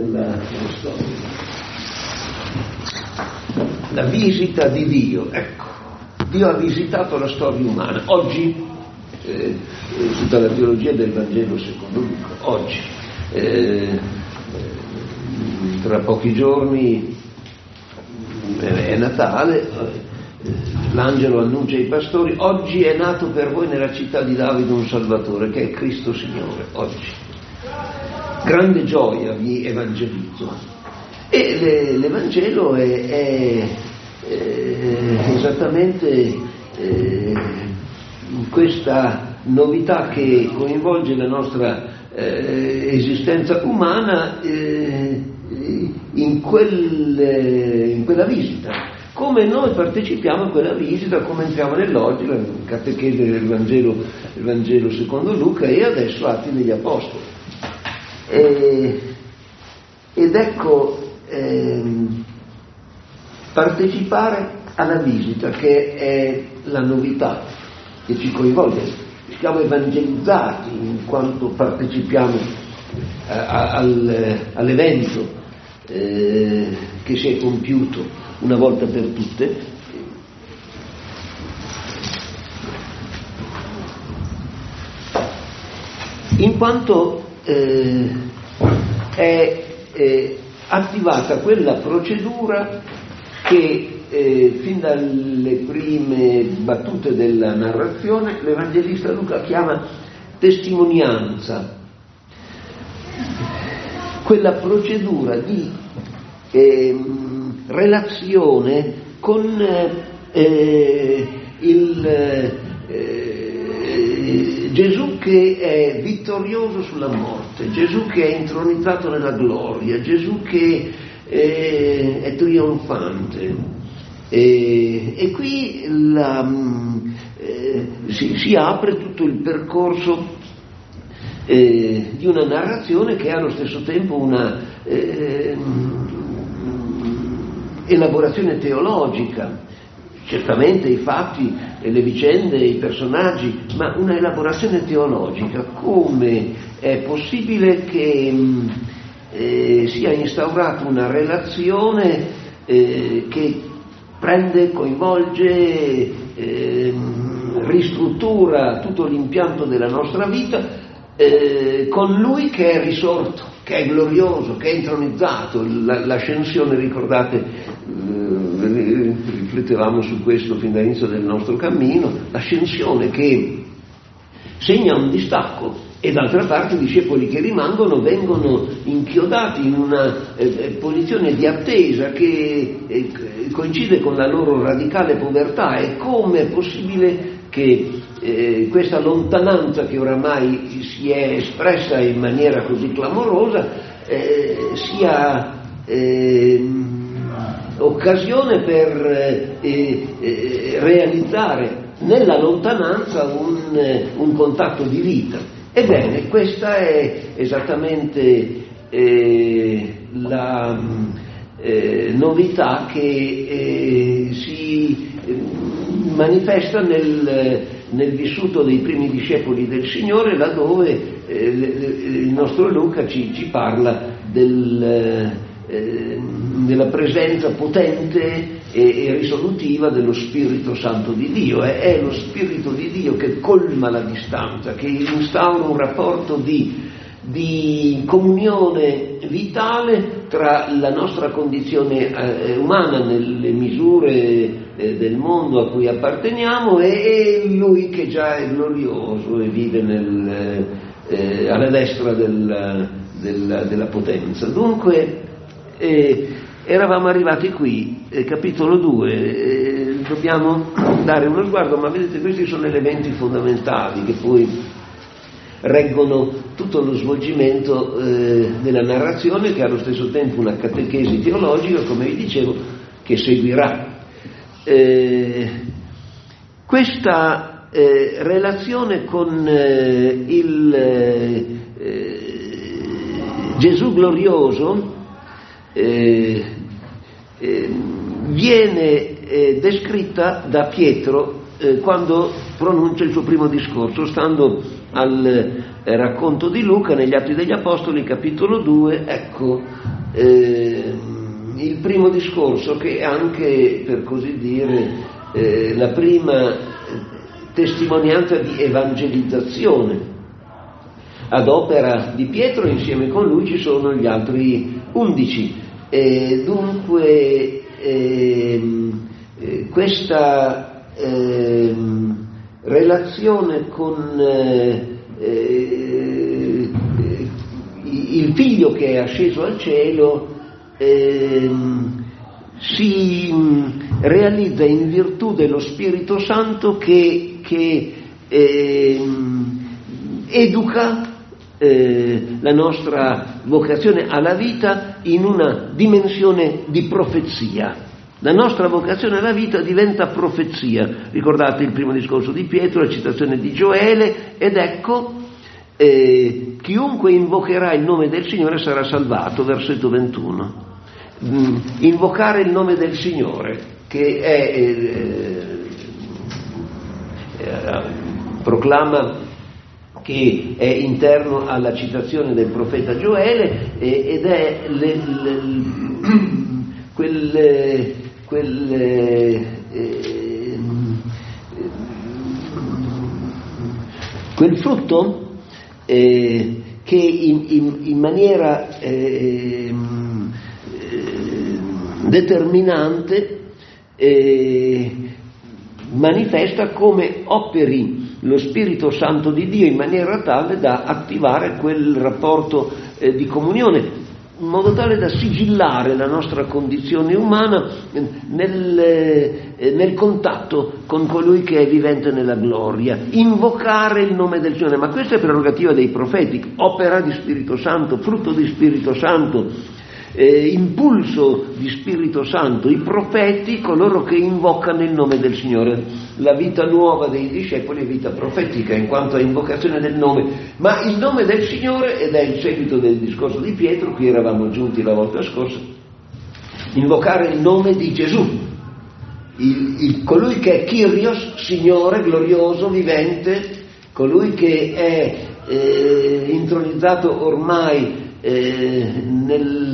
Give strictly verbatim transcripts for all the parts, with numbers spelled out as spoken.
nella, nella storia. La visita di Dio, ecco, Dio ha visitato la storia umana. Oggi, eh, tutta la teologia del Vangelo secondo Luca, oggi, eh, tra pochi giorni è Natale, l'angelo annuncia ai pastori: oggi è nato per voi nella città di Davide un Salvatore, che è Cristo Signore. Oggi grande gioia vi evangelizzo, e le, l'Evangelo è, è, è esattamente eh, questa novità che coinvolge la nostra eh, esistenza umana eh, in, quel, in quella visita. Come noi partecipiamo a quella visita, come entriamo nell'oggi, la catechesi del Vangelo, il Vangelo secondo Luca, e adesso Atti degli Apostoli. E, ed ecco, ehm, partecipare alla visita, che è la novità che ci coinvolge. Siamo evangelizzati in quanto partecipiamo a, a, al, all'evento eh, che si è compiuto una volta per tutte, in quanto eh, è eh, attivata quella procedura che eh, fin dalle prime battute della narrazione l'Evangelista Luca chiama testimonianza, quella procedura di eh, relazione con eh, il eh, Gesù che è vittorioso sulla morte, Gesù che è intronizzato nella gloria, Gesù che eh, è trionfante. E, e qui la, eh, si, si apre tutto il percorso eh, di una narrazione che è allo stesso tempo una eh, elaborazione teologica, certamente i fatti, le vicende, i personaggi, ma una elaborazione teologica. Come è possibile che eh, sia instaurata una relazione eh, che prende, coinvolge, eh, ristruttura tutto l'impianto della nostra vita eh, con Lui che è risorto, che è glorioso, che è intronizzato. L'ascensione, ricordate, eh, riflettevamo su questo fin dall'inizio del nostro cammino, l'ascensione che segna un distacco, e d'altra parte i discepoli che rimangono vengono inchiodati in una eh, posizione di attesa che eh, coincide con la loro radicale povertà. E come è possibile che eh, questa lontananza che oramai si è espressa in maniera così clamorosa eh, sia eh, occasione per eh, eh, realizzare nella lontananza un, un contatto di vita. Ebbene, questa è esattamente eh, la eh, novità che eh, si eh, manifesta nel, nel vissuto dei primi discepoli del Signore, laddove eh, il nostro Luca ci, ci parla del, eh, della presenza potente e, e risolutiva dello Spirito Santo di Dio. È, è lo Spirito di Dio che colma la distanza, che instaura un rapporto di, di comunione vitale tra la nostra condizione eh, umana nelle misure eh, del mondo a cui apparteniamo e, e Lui che già è glorioso e vive nel, eh, alla destra del, del, della potenza. Dunque eh, eravamo arrivati qui, eh, capitolo due, eh, dobbiamo dare uno sguardo, ma vedete, questi sono elementi fondamentali che poi reggono tutto lo svolgimento eh, della narrazione, che è allo stesso tempo una catechesi teologica, come vi dicevo, che seguirà. Eh, questa eh, relazione con eh, il eh, Gesù glorioso Eh, eh, viene eh, descritta da Pietro eh, quando pronuncia il suo primo discorso, stando al, racconto di Luca, negli Atti degli Apostoli, capitolo due, ecco eh, il primo discorso, che è anche, per così dire, eh, la prima testimonianza di evangelizzazione. Ad opera di Pietro, insieme con lui ci sono gli altri undici. E dunque ehm, eh, questa ehm, relazione con eh, eh, il figlio che è asceso al cielo ehm, si realizza in virtù dello Spirito Santo che, che ehm, educa Eh, la nostra vocazione alla vita in una dimensione di profezia. La nostra vocazione alla vita diventa profezia. Ricordate il primo discorso di Pietro, la citazione di Gioele, ed ecco eh, chiunque invocherà il nome del Signore sarà salvato, versetto ventuno. Mm, invocare il nome del Signore, che è eh, eh, proclama che è interno alla citazione del profeta Gioele, eh, ed è le, le, quel, quel, eh, quel frutto eh, che in, in, in maniera eh, determinante eh, manifesta come operi lo Spirito Santo di Dio in maniera tale da attivare quel rapporto eh, di comunione, in modo tale da sigillare la nostra condizione umana nel, eh, nel contatto con colui che è vivente nella gloria, invocare il nome del Signore. Ma questa è prerogativa dei profeti, opera di Spirito Santo, frutto di Spirito Santo, eh, impulso di Spirito Santo. I profeti, coloro che invocano il nome del Signore. La vita nuova dei discepoli è vita profetica in quanto a invocazione del nome, ma il nome del Signore, ed è il seguito del discorso di Pietro, qui eravamo giunti la volta scorsa, invocare il nome di Gesù, il, il, colui che è Kyrios, Signore, glorioso, vivente, colui che è eh, intronizzato ormai eh, nel...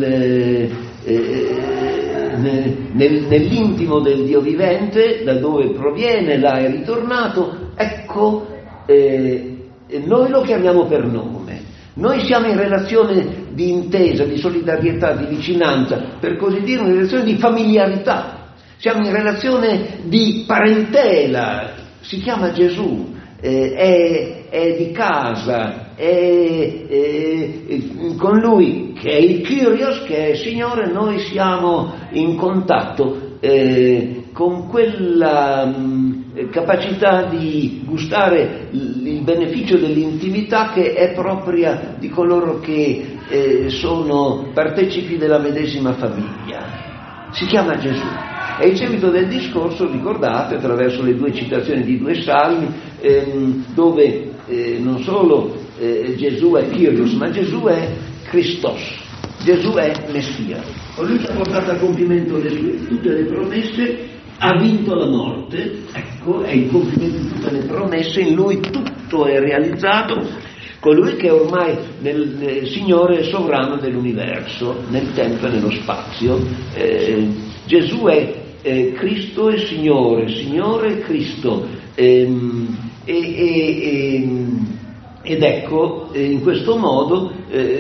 Eh, Nel, nell'intimo del Dio vivente, da dove proviene, là è ritornato. Ecco, eh, noi lo chiamiamo per nome. Noi siamo in relazione di intesa, di solidarietà, di vicinanza, per così dire, in relazione di familiarità. Siamo in relazione di parentela. Si chiama Gesù, eh, è, è di casa, è, è, con lui che è il Kyrios, che è il Signore, noi siamo in contatto eh, con quella mh, capacità di gustare il beneficio dell'intimità che è propria di coloro che eh, sono partecipi della medesima famiglia. Si chiama Gesù. E il seguito del discorso, ricordate, attraverso le due citazioni di due salmi, ehm, dove eh, non solo eh, Gesù è Kyrios, ma Gesù è Christos, Gesù è Messia. Colui che ha portato a compimento le sue, tutte le promesse, ha vinto la morte, ecco, è il compimento di tutte le promesse, in lui tutto è realizzato, colui che ormai nel, nel Signore è sovrano dell'universo, nel tempo e nello spazio. Eh, Gesù è eh, Cristo e Signore, Signore e Cristo, ehm, e, e, e, ed ecco, eh, in questo modo,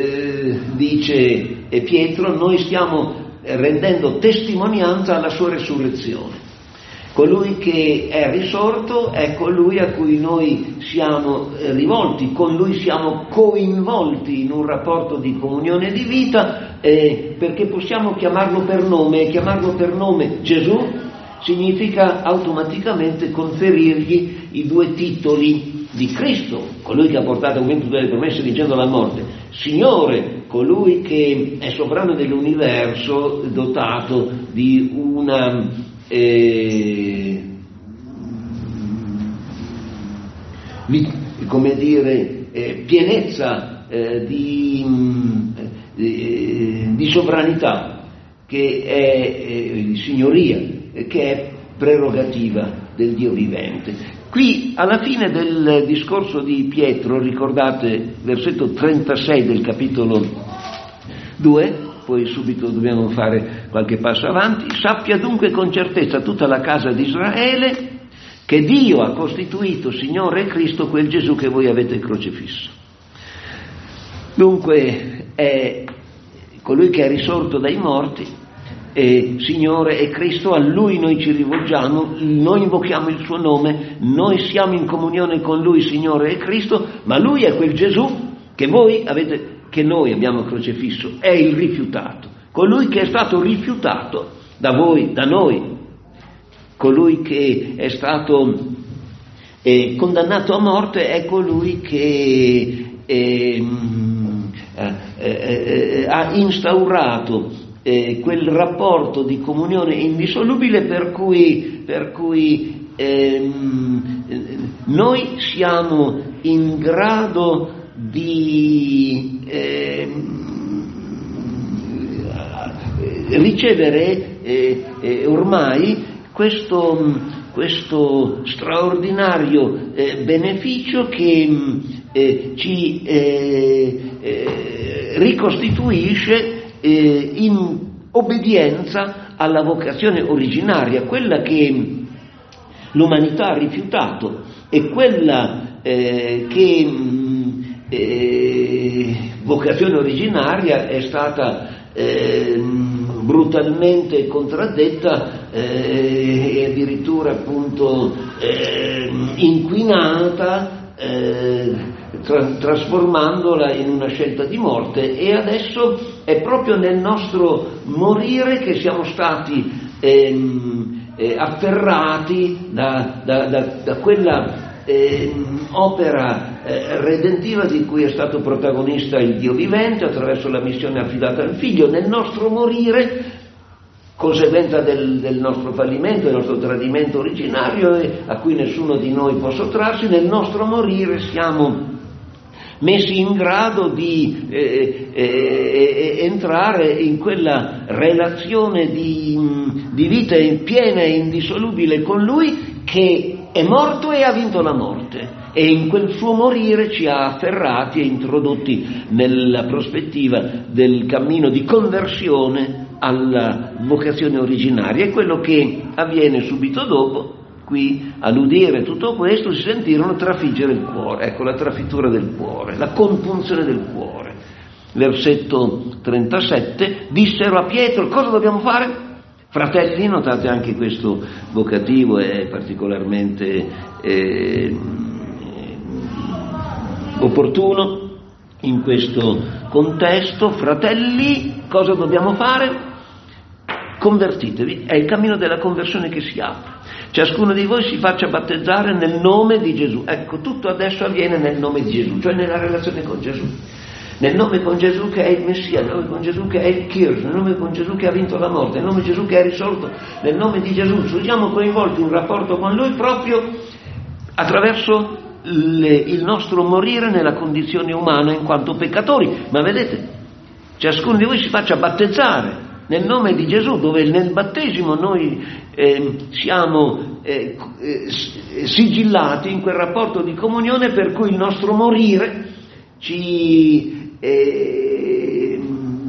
eh, dice Pietro, noi stiamo rendendo testimonianza alla sua resurrezione. Colui che è risorto è colui a cui noi siamo rivolti, con lui siamo coinvolti in un rapporto di comunione di vita, eh, perché possiamo chiamarlo per nome, e chiamarlo per nome Gesù significa automaticamente conferirgli i due titoli di Cristo, colui che ha portato a compimento tutte le promesse vincendo la morte, Signore, colui che è sovrano dell'universo, dotato di una Eh, come dire eh, pienezza eh, di, eh, di sovranità, che è eh, signoria, che è prerogativa del Dio vivente. Qui alla fine del discorso di Pietro, ricordate versetto trentasei del capitolo due, poi subito dobbiamo fare qualche passo avanti: sappia dunque con certezza tutta la casa di Israele che Dio ha costituito Signore e Cristo quel Gesù che voi avete crocifisso. Dunque è colui che è risorto dai morti, è Signore e Cristo, a Lui noi ci rivolgiamo, noi invochiamo il Suo nome, noi siamo in comunione con Lui, Signore e Cristo, ma Lui è quel Gesù che voi avete, che noi abbiamo crocifisso, è il rifiutato, colui che è stato rifiutato da voi, da noi, colui che è stato eh, condannato a morte è colui che eh, eh, eh, ha instaurato eh, quel rapporto di comunione indissolubile per cui, per cui eh, noi siamo in grado di eh, ricevere eh, eh, ormai questo, questo straordinario eh, beneficio che eh, ci eh, eh, ricostituisce eh, in obbedienza alla vocazione originaria, quella che l'umanità ha rifiutato e quella eh, che eh, vocazione originaria è stata eh, brutalmente contraddetta eh, e addirittura appunto eh, inquinata, eh, tra- trasformandola in una scelta di morte, e adesso è proprio nel nostro morire che siamo stati ehm, eh, afferrati da, da, da, da quella Eh, opera eh, redentiva di cui è stato protagonista il Dio vivente attraverso la missione affidata al Figlio. Nel nostro morire, conseguenza del, del nostro fallimento, del nostro tradimento originario, eh, a cui nessuno di noi può sottrarsi, nel nostro morire siamo messi in grado di eh, eh, entrare in quella relazione di, di vita piena e indissolubile con Lui, che è morto e ha vinto la morte, e in quel suo morire ci ha afferrati e introdotti nella prospettiva del cammino di conversione alla vocazione originaria. E quello che avviene subito dopo, qui all'udire tutto questo, si sentirono trafiggere il cuore, ecco la trafittura del cuore, la compunzione del cuore. Versetto trentasette: dissero a Pietro: cosa dobbiamo fare? Fratelli, notate anche questo vocativo è particolarmente eh, opportuno in questo contesto. Fratelli, cosa dobbiamo fare? Convertitevi, è il cammino della conversione che si apre. Ciascuno di voi si faccia battezzare nel nome di Gesù. Ecco, tutto adesso avviene nel nome di Gesù, cioè nella relazione con Gesù. Nel nome con Gesù che è il Messia, nel nome con Gesù che è il Kirch, nel nome con Gesù che ha vinto la morte, nel nome di Gesù che è risorto, nel nome di Gesù siamo coinvolti in un rapporto con Lui proprio attraverso le, il nostro morire nella condizione umana in quanto peccatori. Ma vedete, ciascuno di voi si faccia battezzare nel nome di Gesù, dove nel battesimo noi eh, siamo eh, eh, sigillati in quel rapporto di comunione per cui il nostro morire ci Eh,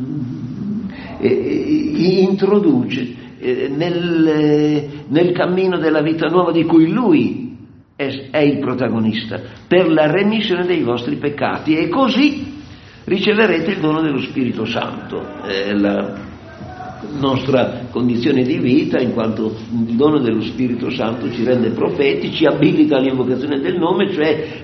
eh, introduce eh, nel, nel cammino della vita nuova di cui Lui è, è il protagonista, per la remissione dei vostri peccati, e così riceverete il dono dello Spirito Santo. Eh, la nostra condizione di vita, in quanto il dono dello Spirito Santo ci rende profeti, ci abilita all'invocazione del nome, cioè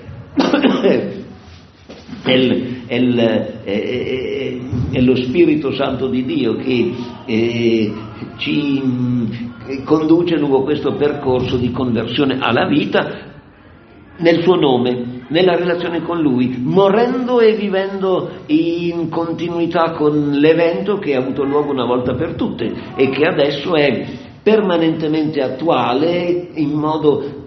È, il, è, il, è, è lo Spirito Santo di Dio che eh, ci mh, conduce lungo questo percorso di conversione alla vita nel suo nome, nella relazione con Lui, morendo e vivendo in continuità con l'evento che ha avuto luogo una volta per tutte e che adesso è permanentemente attuale in modo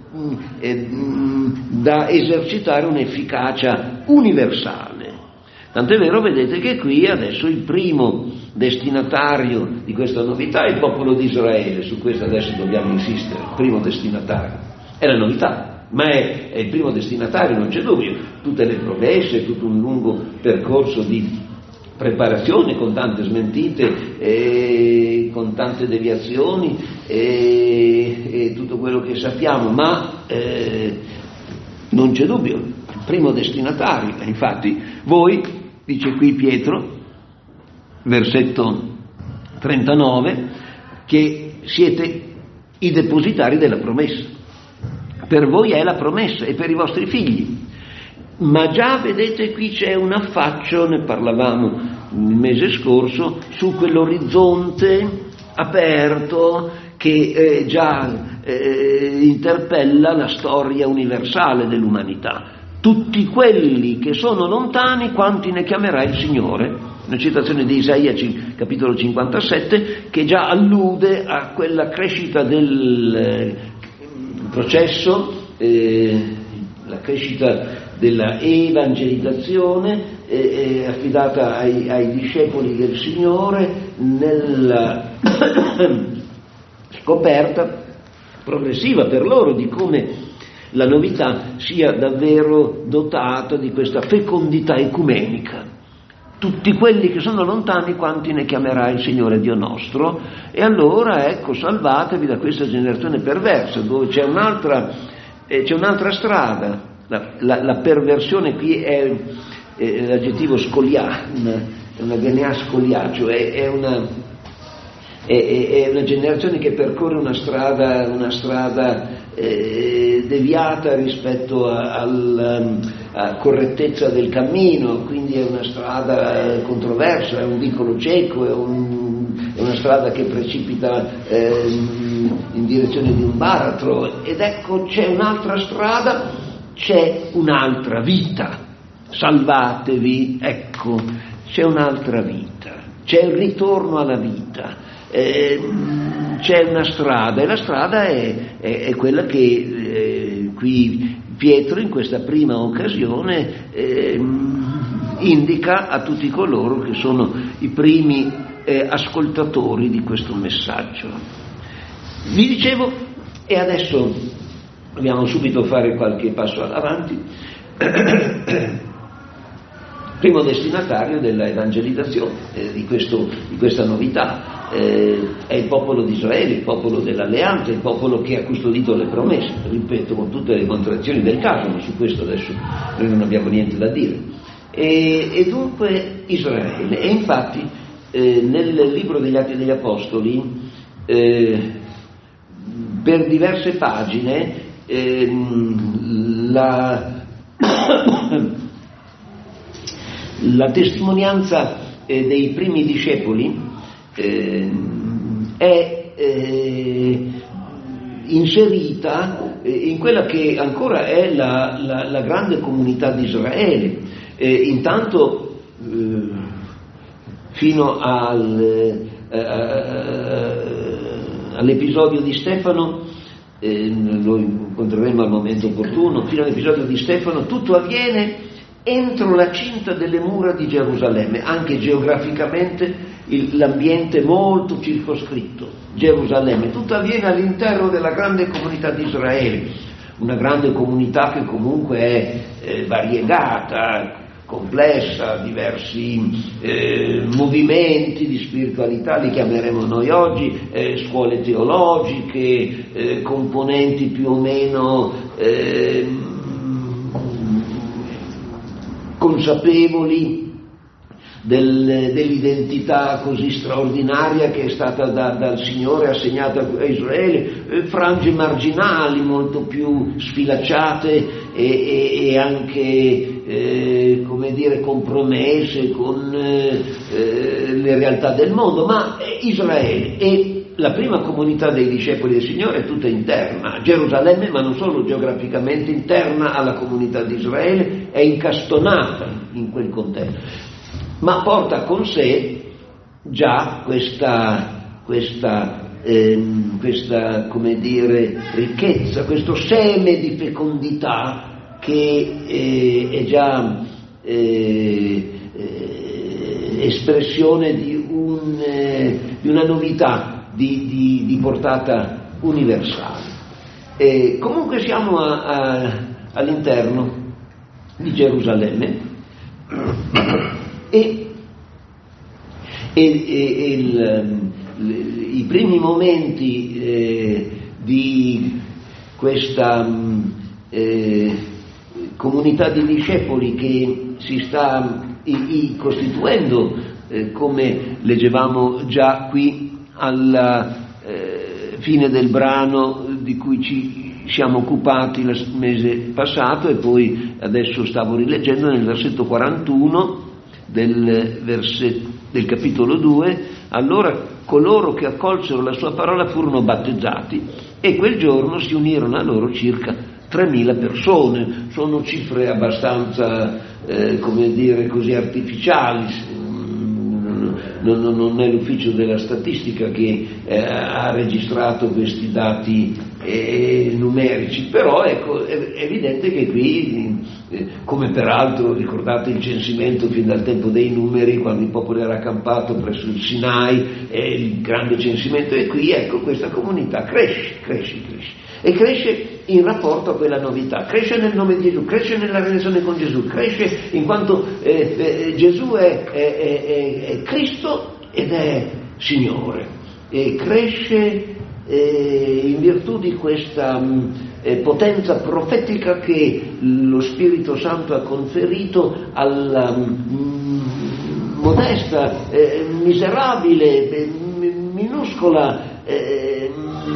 da esercitare un'efficacia universale. Tant'è vero, vedete, che qui adesso il primo destinatario di questa novità è il popolo di Israele. Su questo adesso dobbiamo insistere. Il primo destinatario è la novità. ma è, è il primo destinatario, non c'è dubbio. Tutte le promesse, tutto un lungo percorso di preparazione con tante smentite, e con tante deviazioni e, e tutto quello che sappiamo, ma eh, non c'è dubbio, il primo destinatario. Infatti voi, dice qui Pietro, versetto trentanove, che siete i depositari della promessa. Per voi è la promessa e per i vostri figli. Ma già vedete qui c'è un affaccio, ne parlavamo il mese scorso, su quell'orizzonte aperto che eh, già eh, interpella la storia universale dell'umanità. Tutti quelli che sono lontani, quanti ne chiamerà il Signore? Una citazione di Isaia capitolo cinquantasette, che già allude a quella crescita del eh, processo, eh, la crescita della evangelizzazione eh, affidata ai, ai discepoli del Signore, nella scoperta progressiva per loro di come la novità sia davvero dotata di questa fecondità ecumenica. Tutti quelli che sono lontani, quanti ne chiamerà il Signore Dio nostro? E allora, ecco, salvatevi da questa generazione perversa, dove c'è un'altra, eh, c'è un'altra strada. La, la, la perversione qui è, è l'aggettivo scolia, una, è una genea scolia, cioè è, è, una, è, è una generazione che percorre una strada, una strada eh, deviata rispetto alla correttezza del cammino, quindi è una strada controversa, è un vicolo cieco, è, un, è una strada che precipita eh, in direzione di un baratro. Ed ecco, c'è un'altra strada, c'è un'altra vita. Salvatevi, ecco, c'è un'altra vita, c'è il ritorno alla vita, eh, c'è una strada, e la strada è, è, è quella che eh, qui Pietro in questa prima occasione eh, indica a tutti coloro che sono i primi eh, ascoltatori di questo messaggio. Vi dicevo, e adesso dobbiamo subito fare qualche passo avanti. Primo destinatario della evangelizzazione eh, di, questo, di questa novità eh, è il popolo di Israele, il popolo dell'alleanza, il popolo che ha custodito le promesse, ripeto, con tutte le contrazioni del caso, ma su questo adesso noi non abbiamo niente da dire. E, e dunque Israele, e infatti eh, nel libro degli Atti degli Apostoli eh, per diverse pagine eh, la La testimonianza eh, dei primi discepoli eh, è eh, inserita eh, in quella che ancora è la, la, la grande comunità di Israele. Eh, intanto eh, fino al, eh, all'episodio di Stefano, eh, lo incontreremo al momento opportuno, fino all'episodio di Stefano tutto avviene entro la cinta delle mura di Gerusalemme, anche geograficamente il, l'ambiente molto circoscritto, Gerusalemme, tutto avviene all'interno della grande comunità di Israele, una grande comunità che comunque è eh, variegata, complessa, diversi eh, movimenti di spiritualità, li chiameremo noi oggi, eh, scuole teologiche, eh, componenti più o meno eh, consapevoli del, dell'identità così straordinaria che è stata da, dal Signore assegnata a Israele, eh, frange marginali molto più sfilacciate e, e, e anche eh, come dire compromesse con eh, eh, le realtà del mondo, ma Israele e la prima comunità dei discepoli del Signore è tutta interna a Gerusalemme, ma non solo geograficamente interna alla comunità di Israele, è incastonata in quel contesto, ma porta con sé già questa, questa, ehm, questa come dire, ricchezza, questo seme di fecondità che eh, è già eh, eh, espressione di, un, eh, di una novità Di, di, di portata universale. E comunque siamo a, a, all'interno di Gerusalemme e, e, e il, i primi momenti eh, di questa eh, comunità di discepoli che si sta i, i costituendo, eh, come leggevamo già qui alla eh, fine del brano di cui ci siamo occupati il mese passato, e poi adesso stavo rileggendo nel versetto quarantuno del, verset, del capitolo due. Allora coloro che accolsero la sua parola furono battezzati, e quel giorno si unirono a loro circa tremila persone. Sono cifre abbastanza, eh, come dire, così artificiali. Non, non è l'ufficio della statistica che eh, ha registrato questi dati eh, numerici, però ecco, è evidente che qui, eh, come peraltro ricordate il censimento fin dal tempo dei numeri, quando il popolo era accampato presso il Sinai, eh, il grande censimento, e qui ecco questa comunità cresce, cresce, cresce. E cresce in rapporto a quella novità, cresce nel nome di Gesù, cresce nella relazione con Gesù, cresce in quanto eh, eh, Gesù è, è, è, è Cristo ed è Signore, e cresce eh, in virtù di questa mh, eh, potenza profetica che lo Spirito Santo ha conferito alla mh, modesta, eh, miserabile, eh, minuscola eh,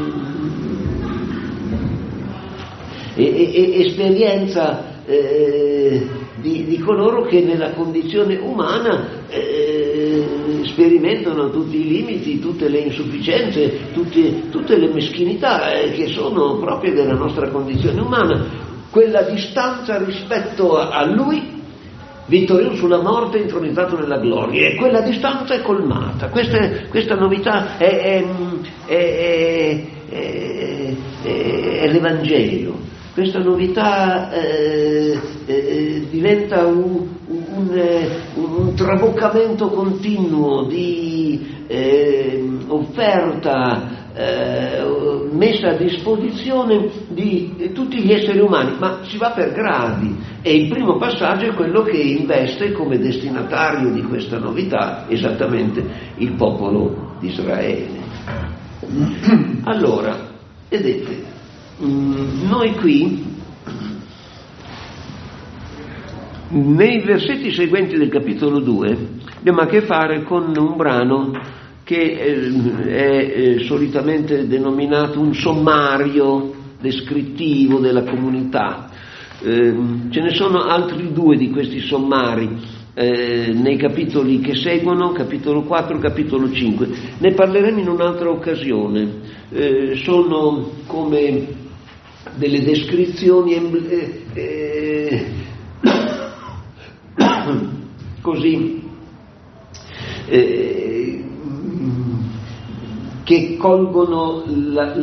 E, e, esperienza eh, di, di coloro che nella condizione umana eh, sperimentano tutti i limiti, tutte le insufficienze, tutte, tutte le meschinità eh, che sono proprie della nostra condizione umana. Quella distanza rispetto a, a Lui, vittorioso sulla morte, intronizzato nella gloria, e quella distanza è colmata. Questa, questa novità è, è, è, è, è, è l'Evangelo. Questa novità eh, eh, diventa un, un, un traboccamento continuo di eh, offerta eh, messa a disposizione di tutti gli esseri umani, ma si va per gradi, e il primo passaggio è quello che investe come destinatario di questa novità esattamente il popolo di Israele. Allora, vedete, noi qui nei versetti seguenti del capitolo due abbiamo a che fare con un brano che è solitamente denominato un sommario descrittivo della comunità. Ce ne sono altri due di questi sommari Eh, nei capitoli che seguono, capitolo quattro, capitolo cinque. Ne parleremo in un'altra occasione. Eh, sono come delle descrizioni eh, eh, così eh, che colgono la,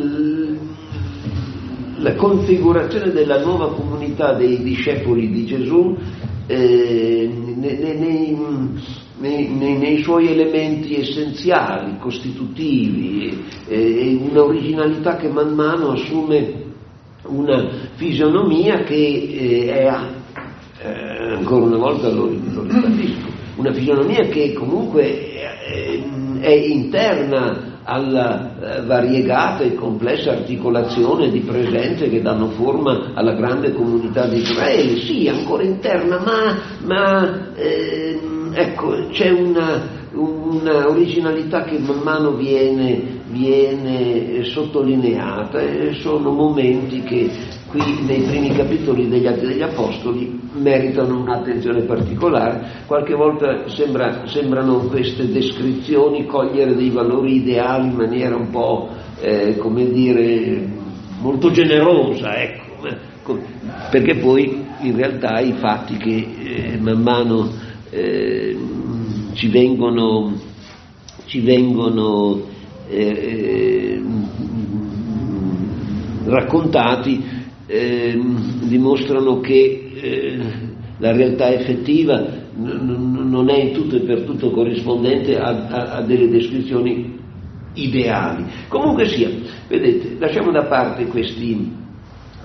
la configurazione della nuova comunità dei discepoli di Gesù eh, nei, nei, nei, nei suoi elementi essenziali, costitutivi, eh, un'originalità che man mano assume una fisionomia che eh, è, eh, ancora una volta lo, lo ribadisco, una fisionomia che comunque è, è interna alla eh, variegata e complessa articolazione di presenze che danno forma alla grande comunità di Israele. Sì, ancora interna, ma, ma eh, ecco, c'è una, una originalità che man mano viene, viene sottolineata, e sono momenti che qui nei primi capitoli degli Atti degli Apostoli meritano un'attenzione particolare. Qualche volta sembra, sembrano queste descrizioni cogliere dei valori ideali in maniera un po', eh, come dire, molto generosa, ecco, perché poi in realtà i fatti che eh, man mano eh, ci vengono, ci vengono eh, raccontati Eh, dimostrano che eh, la realtà effettiva n- non è in tutto e per tutto corrispondente a, a, a delle descrizioni ideali. Comunque sia, vedete, lasciamo da parte questi,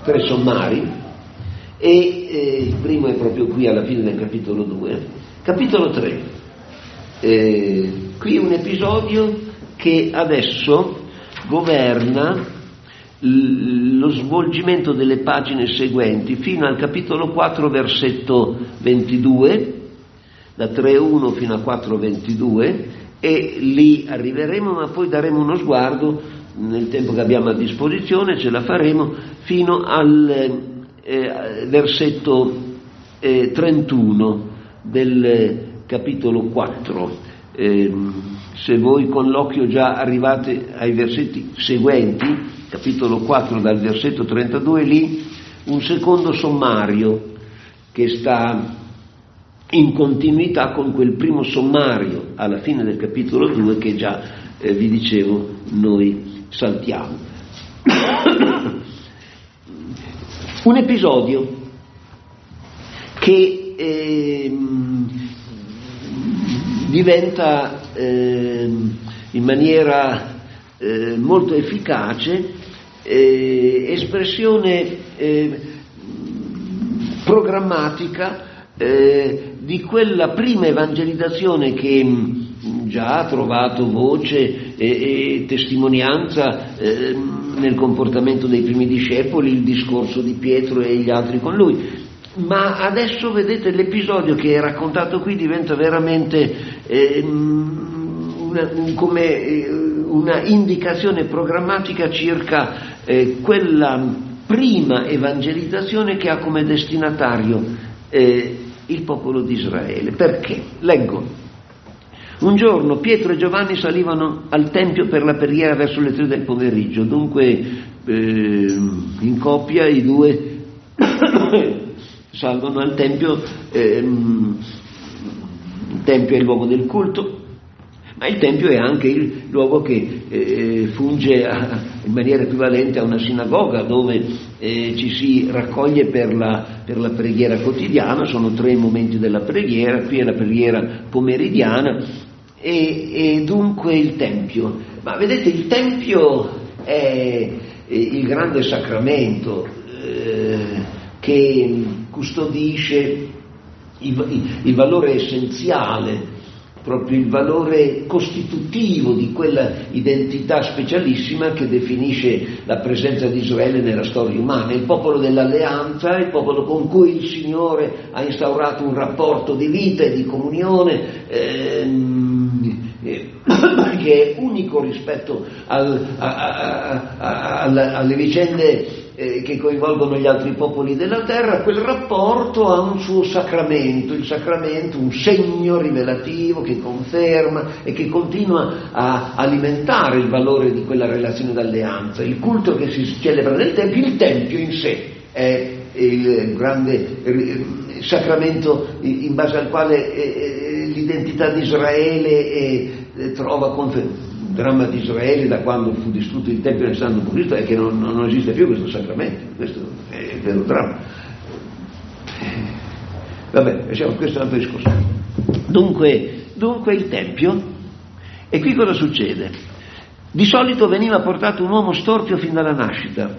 tre sommari, e eh, il primo è proprio qui alla fine del capitolo due. Capitolo tre, eh, qui un episodio che adesso governa lo svolgimento delle pagine seguenti fino al capitolo quattro versetto ventidue, da tre uno fino a quattro ventidue, e lì arriveremo, ma poi daremo uno sguardo nel tempo che abbiamo a disposizione, ce la faremo fino al eh, versetto eh, trentuno del capitolo quattro. Eh, se voi con l'occhio già arrivate ai versetti seguenti, capitolo quattro dal versetto trentadue, lì un secondo sommario che sta in continuità con quel primo sommario alla fine del capitolo due che già eh, vi dicevo noi saltiamo. Un episodio che eh, diventa eh, in maniera eh, molto efficace eh, espressione eh, programmatica eh, di quella prima evangelizzazione che già ha trovato voce e, e testimonianza eh, nel comportamento dei primi discepoli, il discorso di Pietro e gli altri con lui. Ma adesso vedete l'episodio che è raccontato qui diventa veramente eh, una, come eh, una indicazione programmatica circa eh, quella prima evangelizzazione che ha come destinatario eh, il popolo di Israele. Perché? Leggo. Un giorno Pietro e Giovanni salivano al Tempio per la preghiera verso le tre del pomeriggio, dunque eh, in coppia i due salgono al Tempio. ehm, il Tempio è il luogo del culto, ma il Tempio è anche il luogo che eh, funge a, in maniera equivalente a una sinagoga, dove eh, ci si raccoglie per la, per la preghiera quotidiana. Sono tre momenti della preghiera, qui è la preghiera pomeridiana, e, e dunque il Tempio. Ma vedete, il Tempio è, è il grande sacramento eh, che custodisce il, il valore essenziale, proprio il valore costitutivo di quella identità specialissima che definisce la presenza di Israele nella storia umana, il popolo dell'alleanza, il popolo con cui il Signore ha instaurato un rapporto di vita e di comunione ehm, eh, che è unico rispetto al, a, a, a, a, alle vicende Eh, che coinvolgono gli altri popoli della terra. Quel rapporto ha un suo sacramento, il sacramento, un segno rivelativo che conferma e che continua a alimentare il valore di quella relazione d'alleanza. Il culto che si celebra nel Tempio, il Tempio in sé è il grande sacramento in base al quale l'identità di Israele trova conferma. Il dramma di Israele da quando fu distrutto il Tempio nel Santo Cristo è che non, non esiste più questo sacramento. Questo è il vero dramma. Vabbè, lasciamo questo è un altro discorso. Dunque, dunque il Tempio, e qui cosa succede? Di solito veniva portato un uomo storpio fin dalla nascita,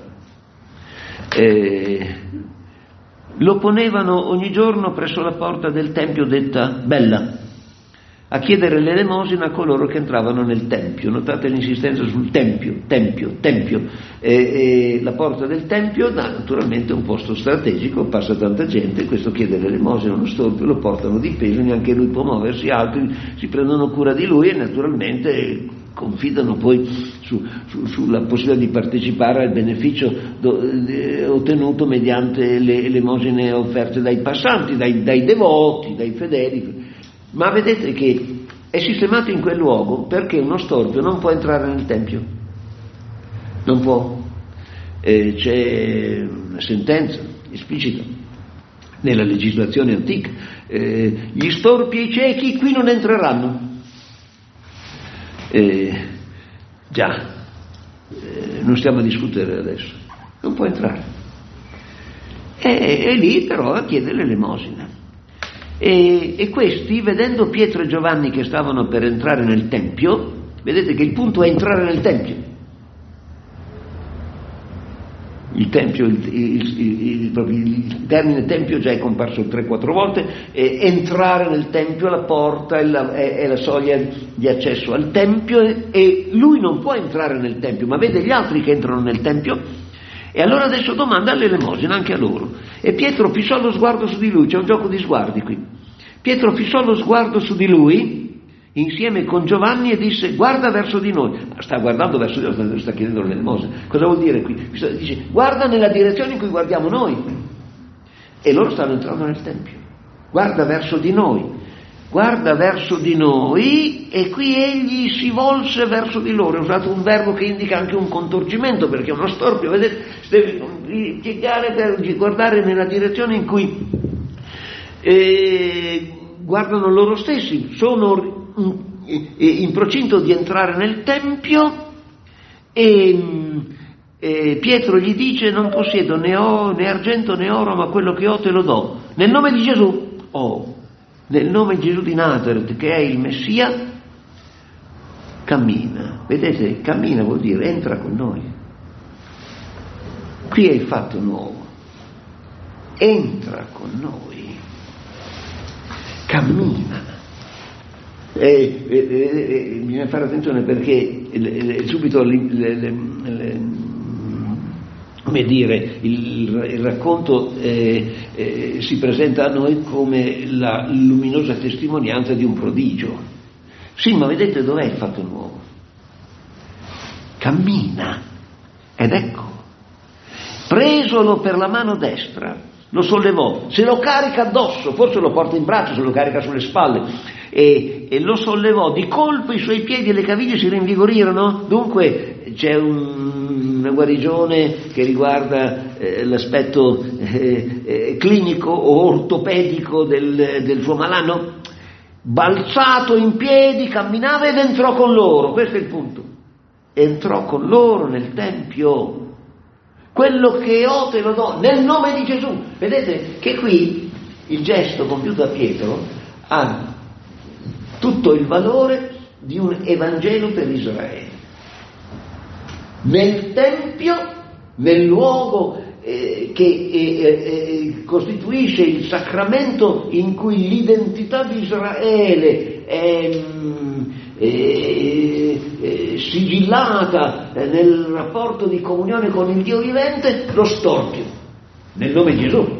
eh, lo ponevano ogni giorno presso la porta del Tempio detta Bella, a chiedere l'elemosina a coloro che entravano nel Tempio. Notate l'insistenza sul Tempio, Tempio, Tempio. E, e la porta del Tempio, naturalmente, è un posto strategico, passa tanta gente, questo chiede l'elemosina, uno storpio, lo portano di peso, neanche lui può muoversi, altri si prendono cura di lui e naturalmente confidano poi su, su, sulla possibilità di partecipare al beneficio do, eh, ottenuto mediante le elemosine offerte dai passanti, dai, dai devoti, dai fedeli. Ma vedete che è sistemato in quel luogo perché uno storpio non può entrare nel Tempio, non può. Eh, c'è una sentenza esplicita nella legislazione antica, eh, gli storpi e i ciechi qui non entreranno. Eh, già, eh, non stiamo a discutere adesso, non può entrare. E, e lì però chiede l'elemosina. E, e questi, vedendo Pietro e Giovanni che stavano per entrare nel Tempio, vedete che il punto è entrare nel Tempio, il tempio, il, il, il, il, il termine tempio già è comparso tre quattro volte, eh, entrare nel tempio, la porta è la, è, è la soglia di accesso al tempio, e lui non può entrare nel tempio, ma vede gli altri che entrano nel tempio, e allora adesso domanda l'elemosina anche a loro. E Pietro fissò lo sguardo su di lui, c'è un gioco di sguardi qui. Pietro fissò lo sguardo su di lui insieme con Giovanni e disse: guarda verso di noi. Sta guardando verso di noi, sta chiedendo l'elemosina. Cosa vuol dire qui? Dice: guarda nella direzione in cui guardiamo noi. E loro stanno entrando nel tempio. Guarda verso di noi, guarda verso di noi, e qui egli si volse verso di loro. È usato un verbo che indica anche un contorcimento, perché è uno storpio, vedete, deve piegare per guardare nella direzione in cui eh, guardano loro stessi. Sono in procinto di entrare nel tempio, e, e Pietro gli dice: non possiedo né, o, né argento né oro, ma quello che ho te lo do. Nel nome di Gesù, oh, nel nome di Gesù di Nazaret, che è il Messia, cammina. Vedete, cammina vuol dire entra con noi. Qui è il fatto nuovo. Entra con noi. Cammina. E, e, e, bisogna fare attenzione, perché le, le, subito le, le, le, come dire, il, il racconto eh, eh, si presenta a noi come la luminosa testimonianza di un prodigio. Sì, ma vedete dov'è il fatto nuovo? Cammina, ed ecco, presolo per la mano destra, lo sollevò, se lo carica addosso, forse lo porta in braccio, se lo carica sulle spalle, e, e lo sollevò. Di colpo i suoi piedi e le caviglie si rinvigorirono. Dunque c'è un, una guarigione che riguarda eh, l'aspetto eh, eh, clinico o ortopedico del, del suo malano. Balzato in piedi, camminava ed entrò con loro. Questo è il punto. Entrò con loro nel tempio. Quello che ho te lo do, nel nome di Gesù. Vedete che qui il gesto compiuto da Pietro ha tutto il valore di un Evangelo per Israele. Nel Tempio, nel luogo eh, che eh, eh, costituisce il sacramento in cui l'identità di Israele è eh, eh, sigillata eh, nel rapporto di comunione con il Dio vivente, lo storpio, nel nome di Gesù.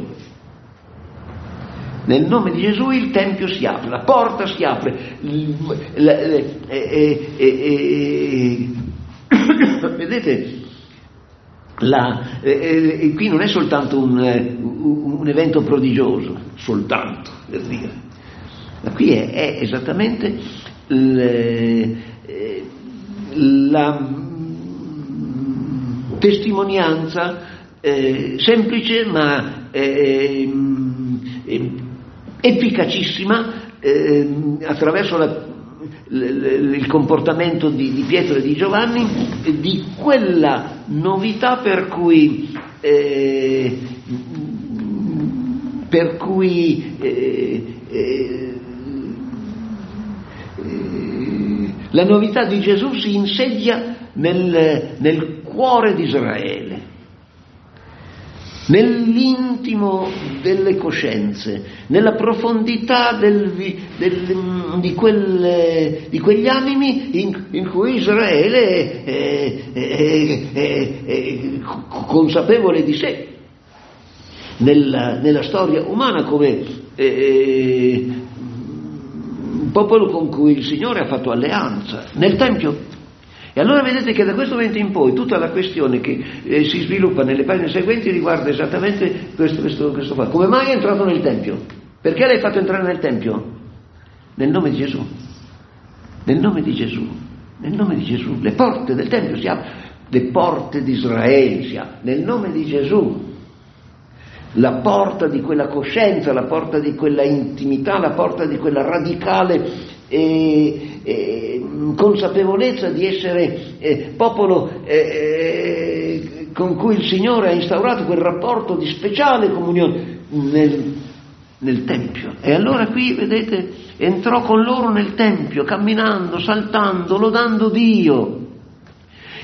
Nel nome di Gesù il Tempio si apre, la porta si apre. La, la, eh, eh, eh, eh, vedete, la, eh, eh, qui non è soltanto un, un, un evento prodigioso, soltanto per dire, ma qui è, è esattamente l, la testimonianza eh, semplice ma eh, eh, efficacissima eh, attraverso la, l, il comportamento di, di Pietro e di Giovanni, di quella novità per cui eh, per cui eh, eh, la novità di Gesù si insedia nel, nel cuore di Israele, nell'intimo delle coscienze, nella profondità del, del, di, quel, di quegli animi in, in cui Israele è, è, è, è consapevole di sé, nella, nella storia umana come eh, un popolo con cui il Signore ha fatto alleanza nel Tempio. E allora vedete che da questo momento in poi tutta la questione che eh, si sviluppa nelle pagine seguenti riguarda esattamente questo, questo, questo fatto. Come mai è entrato nel Tempio? Perché l'hai fatto entrare nel Tempio? Nel nome di Gesù. Nel nome di Gesù. Nel nome di Gesù. Le porte del Tempio si aprono. Le porte di Israele si aprono. Nel nome di Gesù. La porta di quella coscienza, la porta di quella intimità, la porta di quella radicale E, e, consapevolezza di essere eh, popolo eh, con cui il Signore ha instaurato quel rapporto di speciale comunione nel, nel Tempio. E allora qui vedete, entrò con loro nel Tempio, camminando, saltando, lodando Dio.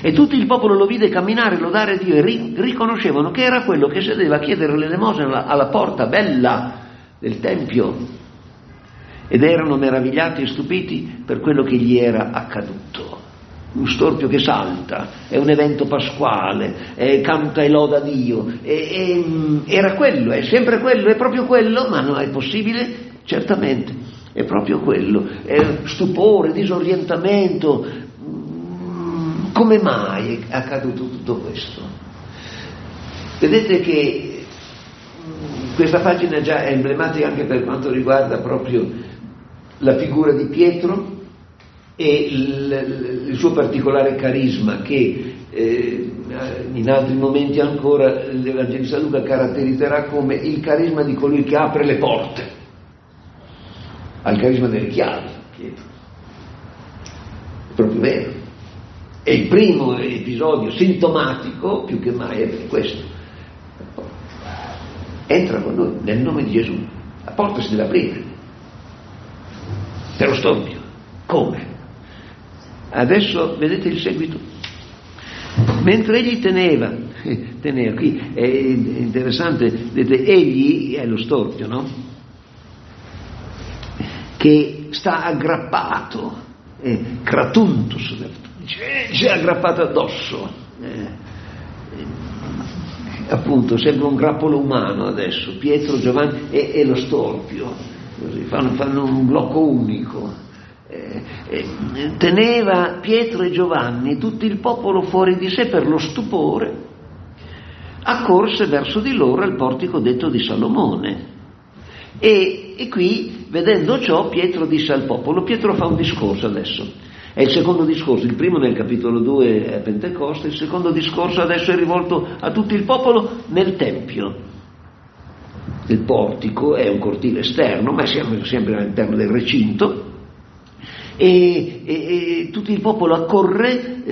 E tutto il popolo lo vide camminare, lodare Dio, e ri- riconoscevano che era quello che sedeva a chiedere l'elemosina alla, alla porta bella del Tempio, ed erano meravigliati e stupiti per quello che gli era accaduto. Un storpio che salta, è un evento pasquale, è, canta e loda Dio, è, è, era quello, è sempre quello, è proprio quello, ma non è possibile? Certamente, è proprio quello, è stupore, disorientamento. Come mai è accaduto tutto questo? Vedete che questa pagina già è emblematica anche per quanto riguarda proprio la figura di Pietro e il, il suo particolare carisma che eh, in altri momenti ancora l'Evangelista Luca caratterizzerà come il carisma di colui che apre le porte, al carisma delle chiavi. Pietro è proprio vero, è il primo episodio sintomatico più che mai è questo. Entra con noi nel nome di Gesù, la porta si deve aprire per lo storpio. Come? Adesso vedete il seguito. Mentre egli teneva, teneva qui è interessante, vedete, egli è lo storpio, no? Che sta aggrappato, eh, kratuntus, si è aggrappato addosso, eh, eh, appunto sembra un grappolo umano adesso, Pietro, Giovanni e, e lo storpio, così fanno, fanno un blocco unico. Eh, eh, teneva Pietro e Giovanni, tutto il popolo fuori di sé per lo stupore, accorse verso di loro al portico detto di Salomone. E, e qui, vedendo ciò, Pietro disse al popolo, Pietro fa un discorso adesso, è il secondo discorso, il primo nel capitolo due è Pentecoste, il secondo discorso adesso è rivolto a tutto il popolo nel Tempio. Il portico è un cortile esterno, ma siamo sempre all'interno del recinto, e, e, e tutto il popolo accorre,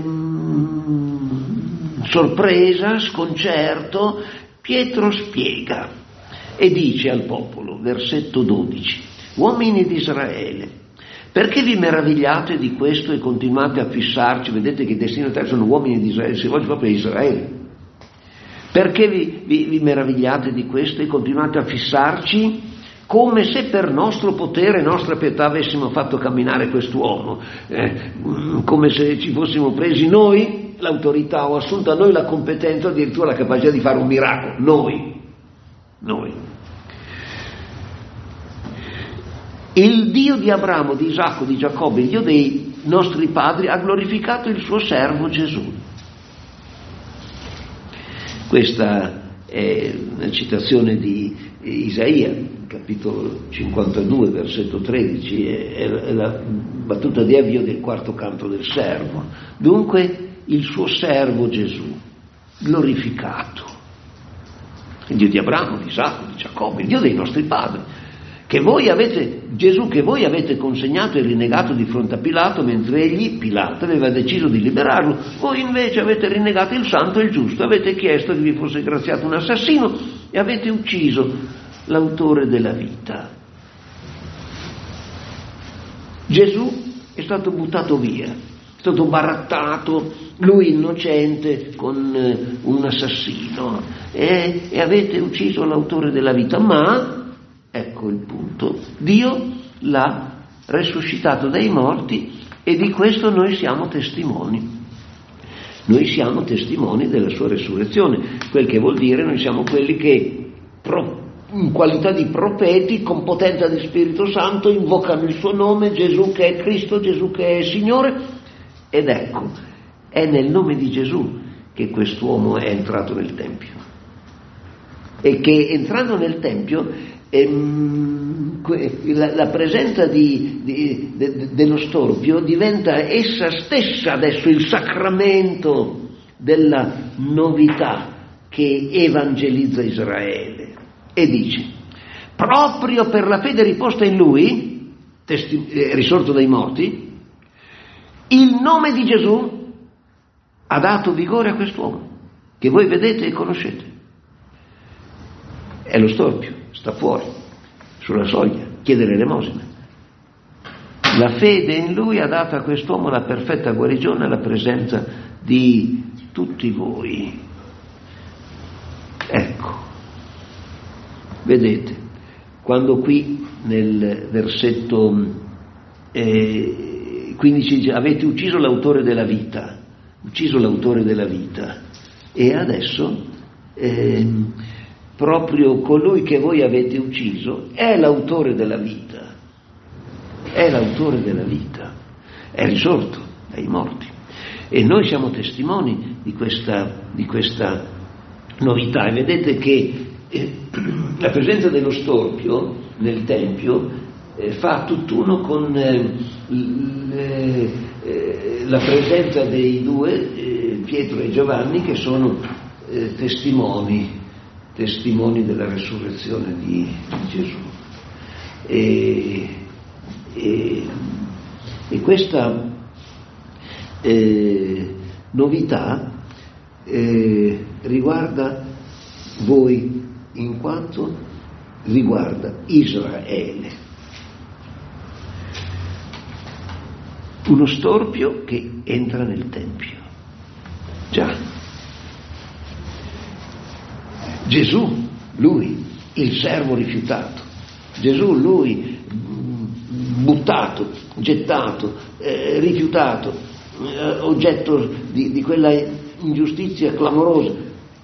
ehm, sorpresa, sconcerto. Pietro spiega e dice al popolo, versetto dodici, uomini di Israele, perché vi meravigliate di questo e continuate a fissarci? Vedete che i destinatari sono uomini di Israele, si rivolge proprio a Israele. Perché vi, vi, vi meravigliate di questo e continuate a fissarci? Come se per nostro potere e nostra pietà avessimo fatto camminare quest'uomo, eh, come se ci fossimo presi noi l'autorità o assunto a noi la competenza, addirittura la capacità di fare un miracolo. Noi, noi. Il Dio di Abramo, di Isacco, di Giacobbe, il Dio dei nostri padri, ha glorificato il suo servo Gesù. Questa è una citazione di Isaia, capitolo cinquantadue, versetto tredici, è la battuta di avvio del quarto canto del servo. Dunque, il suo servo Gesù, glorificato, il Dio di Abramo, di Isacco, di Giacobbe, il Dio dei nostri padri, che voi avete, Gesù che voi avete consegnato e rinnegato di fronte a Pilato, mentre egli, Pilato, aveva deciso di liberarlo. Voi invece avete rinnegato il santo e il giusto, avete chiesto che vi fosse graziato un assassino e avete ucciso l'autore della vita. Gesù è stato buttato via, è stato barattato, lui innocente con un assassino, e, e avete ucciso l'autore della vita, ma ecco il punto, Dio l'ha resuscitato dai morti e di questo noi siamo testimoni. Noi siamo testimoni della sua resurrezione, quel che vuol dire noi siamo quelli che in qualità di profeti, con potenza di Spirito Santo, invocano il suo nome, Gesù che è Cristo, Gesù che è Signore, ed ecco, è nel nome di Gesù che quest'uomo è entrato nel Tempio. E che entrando nel Tempio La, la presenza di, di, de, dello storpio diventa essa stessa adesso il sacramento della novità che evangelizza Israele, e dice, proprio per la fede riposta in lui, testi, eh, risorto dai morti, il nome di Gesù ha dato vigore a quest'uomo che voi vedete e conoscete. È lo storpio, sta fuori, sulla soglia, chiede l'elemosina. La fede in lui ha dato a quest'uomo la perfetta guarigione alla presenza di tutti voi. Ecco, vedete, quando qui nel versetto eh, quindici dice avete ucciso l'autore della vita, ucciso l'autore della vita, e adesso eh, proprio colui che voi avete ucciso è l'autore della vita, è l'autore della vita, è risorto dai morti. E noi siamo testimoni di questa, di questa novità. E vedete che eh, la presenza dello storpio nel Tempio eh, fa tutt'uno con eh, le, eh, la presenza dei due, eh, Pietro e Giovanni, che sono eh, testimoni, testimoni della resurrezione di, di Gesù. E, e, e questa Eh, novità eh, riguarda voi in quanto riguarda Israele. Uno storpio che entra nel Tempio. Già. Gesù, lui, il servo rifiutato. Gesù, lui, buttato, gettato, eh, rifiutato, oggetto di, di quella ingiustizia clamorosa,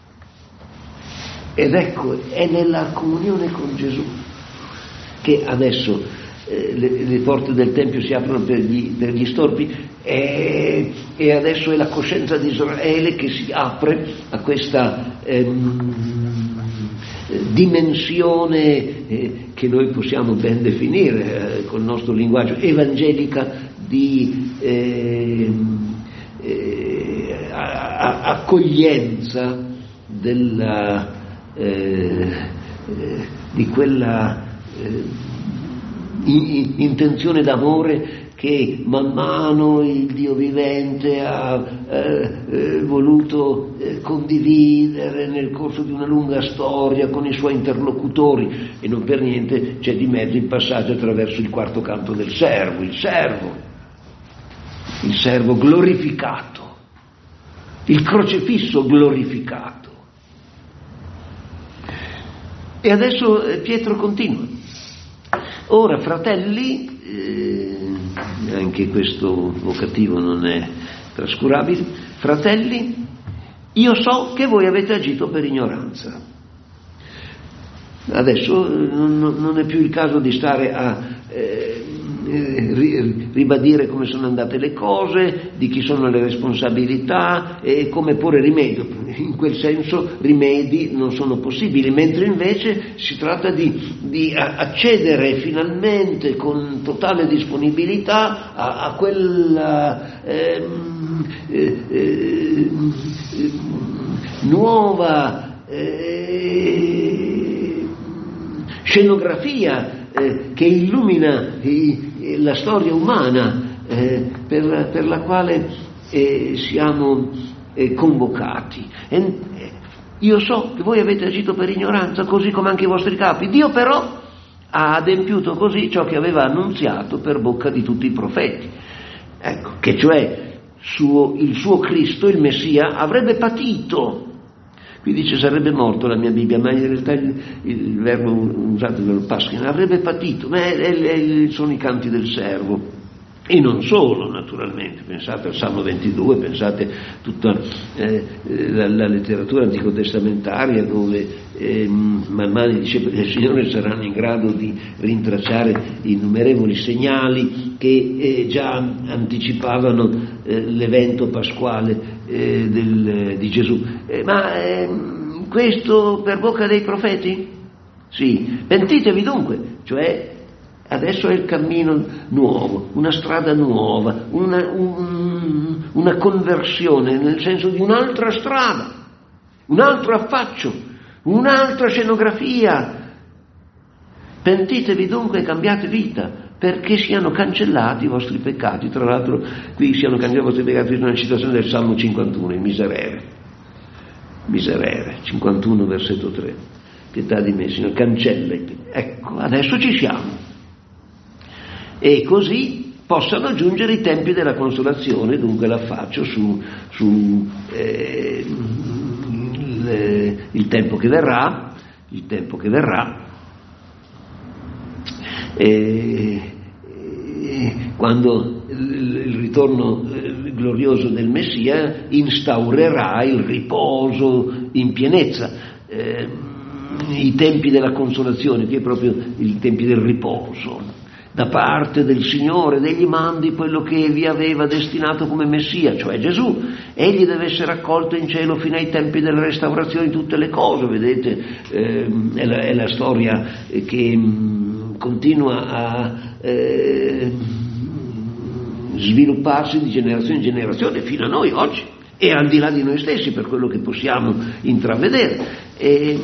ed ecco, è nella comunione con Gesù che adesso eh, le, le porte del Tempio si aprono per gli, per gli storpi, e, e adesso è la coscienza di Israele che si apre a questa ehm, dimensione eh, che noi possiamo ben definire eh, col nostro linguaggio evangelica di eh, eh, a, a, accoglienza della, eh, eh, di quella eh, in, intenzione d'amore che man mano il Dio vivente ha eh, eh, voluto eh, condividere nel corso di una lunga storia con i suoi interlocutori, e non per niente c'è di mezzo il passaggio attraverso il quarto canto del servo, il servo. Il servo glorificato, il crocifisso glorificato. E adesso eh, Pietro continua. Ora, fratelli, eh, anche questo vocativo non è trascurabile, fratelli, io so che voi avete agito per ignoranza. Adesso eh, non, non è più il caso di stare a eh, ribadire come sono andate le cose, di chi sono le responsabilità e come porre rimedio. In quel senso rimedi non sono possibili, mentre invece si tratta di, di accedere finalmente con totale disponibilità a, a quella eh, eh, eh, nuova eh, scenografia eh, che illumina i la storia umana eh, per, per la quale eh, siamo eh, convocati. E, io so che voi avete agito per ignoranza, così come anche i vostri capi. Dio però ha adempiuto così ciò che aveva annunziato per bocca di tutti i profeti. Ecco, che cioè suo, il suo Cristo, il Messia, avrebbe patito. Qui dice sarebbe morto la mia Bibbia, ma in realtà il, il verbo usato dal Pasquino avrebbe patito, ma è, è, è, sono i canti del servo. E non solo, naturalmente, pensate al Salmo ventidue, pensate a tutta eh, la, la letteratura anticotestamentaria dove eh, man mano i discepoli del Signore saranno in grado di rintracciare innumerevoli segnali che eh, già anticipavano eh, l'evento pasquale eh, del, di Gesù. Eh, ma eh, questo per bocca dei profeti? Sì, pentitevi dunque, cioè adesso è il cammino nuovo, una strada nuova, una, un, una conversione nel senso di un'altra strada, un altro affaccio, un'altra scenografia. Pentitevi dunque e cambiate vita, perché siano cancellati i vostri peccati. Tra l'altro qui siano cancellati i vostri peccati, è una citazione del Salmo cinquantuno, il miserere. Miserere, cinquantuno versetto tre. Pietà di me, Signore, cancella i peccati. Ecco, adesso ci siamo. E così possano giungere i tempi della consolazione. Dunque l'affaccio su, su eh, il, il tempo che verrà, il tempo che verrà, eh, eh, quando il, il ritorno eh, glorioso del Messia instaurerà il riposo in pienezza, eh, i tempi della consolazione, che è proprio i tempi del riposo. Da parte del Signore, degli mandi quello che vi aveva destinato come Messia, cioè Gesù. Egli deve essere accolto in cielo fino ai tempi della restaurazione di tutte le cose. Vedete, eh, è, la, è la storia che mh, continua a eh, svilupparsi di generazione in generazione fino a noi oggi, e al di là di noi stessi, per quello che possiamo intravedere. E,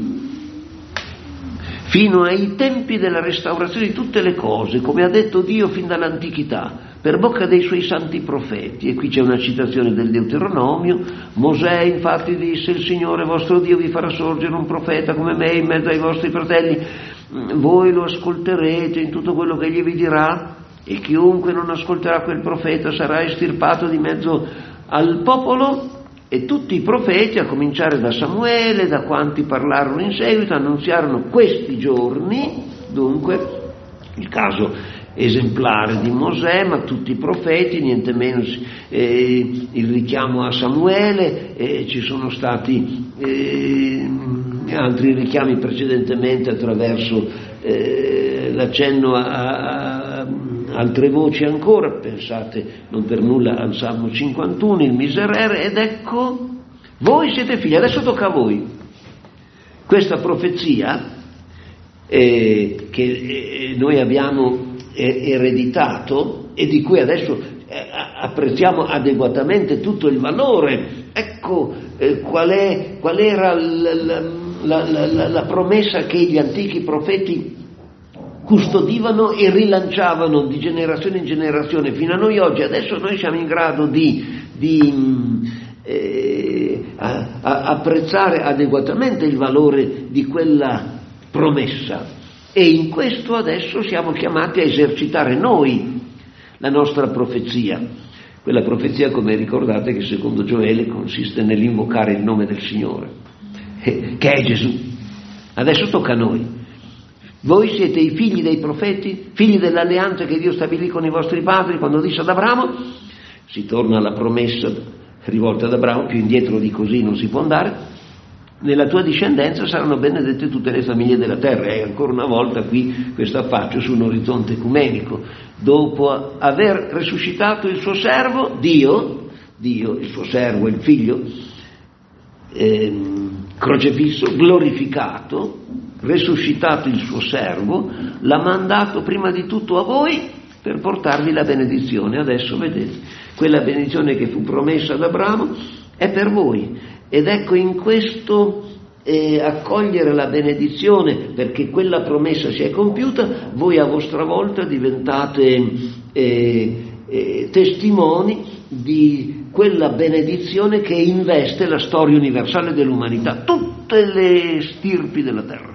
fino ai tempi della restaurazione di tutte le cose, come ha detto Dio fin dall'antichità, per bocca dei suoi santi profeti. E qui c'è una citazione del Deuteronomio. Mosè infatti disse: il Signore vostro Dio vi farà sorgere un profeta come me in mezzo ai vostri fratelli, voi lo ascolterete in tutto quello che egli vi dirà, e chiunque non ascolterà quel profeta sarà estirpato di mezzo al popolo. E tutti i profeti, a cominciare da Samuele, da quanti parlarono in seguito, annunziarono questi giorni. Dunque il caso esemplare di Mosè, ma tutti i profeti, niente meno eh, il richiamo a Samuele, eh, ci sono stati eh, altri richiami precedentemente attraverso eh, l'accenno a, a altre voci ancora. Pensate non per nulla al Salmo cinquantuno, il Miserere. Ed ecco, voi siete figli, adesso tocca a voi. Questa profezia eh, che eh, noi abbiamo eh, ereditato e di cui adesso eh, apprezziamo adeguatamente tutto il valore. Ecco eh, qual, è, qual era la, la, la, la, la promessa che gli antichi profeti custodivano e rilanciavano di generazione in generazione fino a noi oggi. Adesso noi siamo in grado di, di eh, a, a, apprezzare adeguatamente il valore di quella promessa, e in questo adesso siamo chiamati a esercitare noi la nostra profezia. Quella profezia, come ricordate, che secondo Gioele consiste nell'invocare il nome del Signore, eh, che è Gesù. Adesso tocca a noi. Voi siete i figli dei profeti, figli dell'alleanza che Dio stabilì con i vostri padri quando disse ad Abramo. Si torna alla promessa rivolta ad Abramo, più indietro di così non si può andare. Nella tua discendenza saranno benedette tutte le famiglie della terra. E ancora una volta qui questo affaccio su un orizzonte ecumenico. Dopo aver risuscitato il suo servo, Dio, Dio, il suo servo, il figlio, ehm, crocefisso, glorificato, resuscitato il suo servo, l'ha mandato prima di tutto a voi per portarvi la benedizione. Adesso vedete, quella benedizione che fu promessa ad Abramo è per voi, ed ecco in questo eh, accogliere la benedizione perché quella promessa si è compiuta, voi a vostra volta diventate eh, eh, testimoni di quella benedizione che investe la storia universale dell'umanità, tutte le stirpi della terra.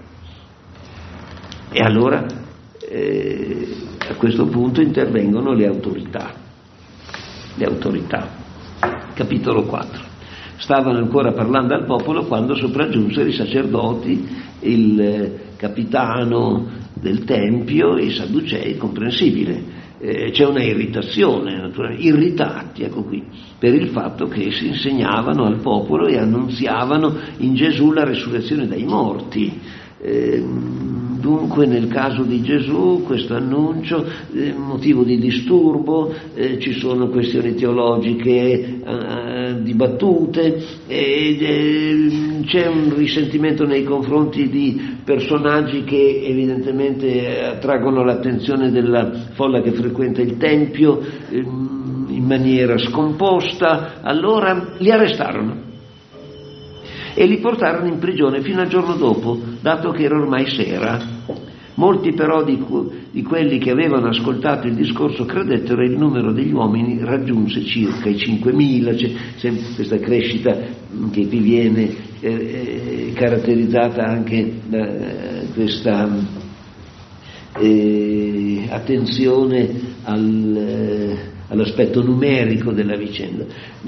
E allora eh, a questo punto intervengono le autorità. Le autorità. Capitolo quattro. Stavano ancora parlando al popolo quando sopraggiunsero i sacerdoti, il capitano del tempio e i sadducei. Comprensibile. Eh, c'è una irritazione, naturalmente, irritati, ecco qui, per il fatto che essi insegnavano al popolo e annunziavano in Gesù la resurrezione dai morti. Eh, dunque nel caso di Gesù questo annuncio è eh, motivo di disturbo, eh, ci sono questioni teologiche eh, dibattute, eh, c'è un risentimento nei confronti di personaggi che evidentemente attraggono l'attenzione della folla che frequenta il Tempio eh, in maniera scomposta. Allora li arrestarono e li portarono in prigione fino al giorno dopo, dato che era ormai sera. Molti però di, di quelli che avevano ascoltato il discorso credettero, e il numero degli uomini raggiunse circa i cinquemila. C'è sempre questa crescita che qui viene eh, caratterizzata anche da eh, questa eh, attenzione al, eh, all'aspetto numerico della vicenda.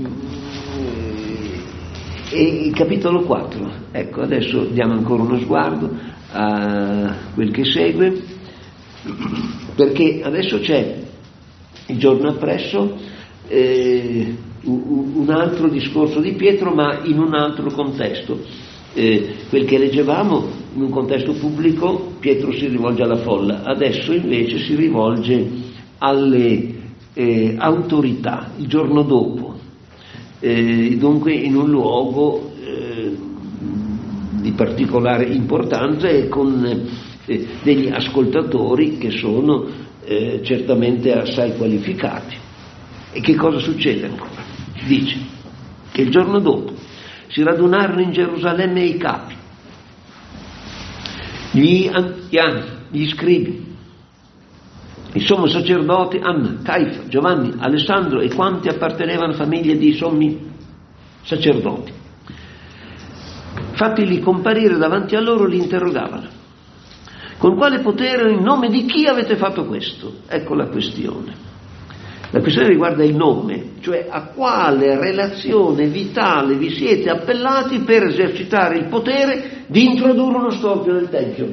E il capitolo quattro, ecco, adesso diamo ancora uno sguardo a quel che segue, perché adesso c'è il giorno appresso eh, un altro discorso di Pietro, ma in un altro contesto. Eh, quel che leggevamo in un contesto pubblico, Pietro si rivolge alla folla, adesso invece si rivolge alle eh, autorità il giorno dopo. Eh, dunque in un luogo eh, di particolare importanza e con eh, degli ascoltatori che sono eh, certamente assai qualificati. E che cosa succede ancora? Dice che il giorno dopo si radunarono in Gerusalemme i capi, gli anziani, gli scribi, il sommo sacerdote Anna, Caifa, Giovanni, Alessandro e quanti appartenevano a famiglie di sommi sacerdoti. Fattili comparire davanti a loro, li interrogavano: con quale potere, in nome di chi avete fatto questo? Ecco la questione. La questione riguarda il nome, cioè a quale relazione vitale vi siete appellati per esercitare il potere di introdurre uno storpio nel Tempio.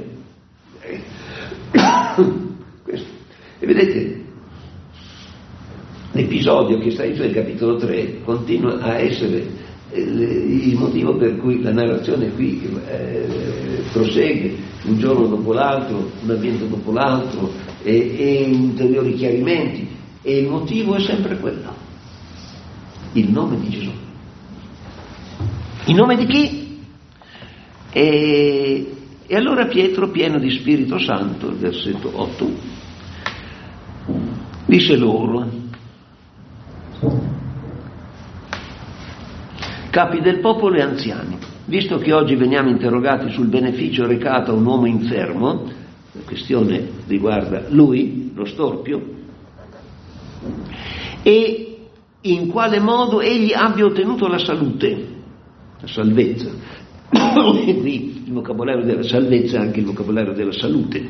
Questo. E vedete, l'episodio che sta in nel capitolo tre continua a essere il motivo per cui la narrazione qui eh, prosegue un giorno dopo l'altro, un avvento dopo l'altro, e, e ulteriori chiarimenti, e il motivo è sempre quello: il nome di Gesù. Il nome di chi? E, e allora Pietro, pieno di Spirito Santo, il versetto otto, disse loro: capi del popolo e anziani, visto che oggi veniamo interrogati sul beneficio recato a un uomo infermo, la questione riguarda lui, lo storpio, e in quale modo egli abbia ottenuto la salute, la salvezza. E qui il vocabolario della salvezza è anche il vocabolario della salute.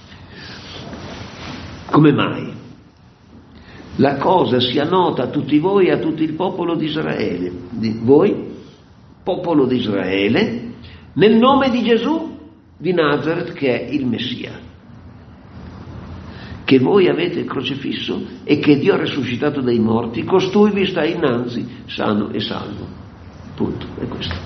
Come mai la cosa sia nota a tutti voi e a tutto il popolo di Israele, di voi, popolo di Israele, nel nome di Gesù di Nazaret, che è il Messia, che voi avete crocifisso e che Dio ha risuscitato dai morti, costui vi sta innanzi sano e salvo. Punto, è questo.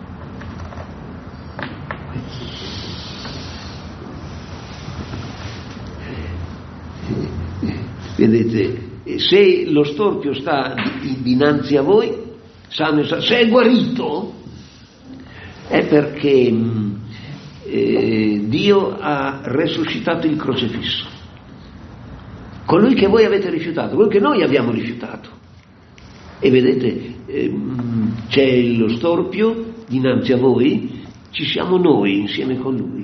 Vedete, se lo storpio sta dinanzi a voi, sano e salvo, se è guarito, è perché eh, Dio ha resuscitato il crocifisso, colui che voi avete rifiutato, quello che noi abbiamo rifiutato. E vedete, ehm, c'è lo storpio dinanzi a voi, ci siamo noi insieme con lui.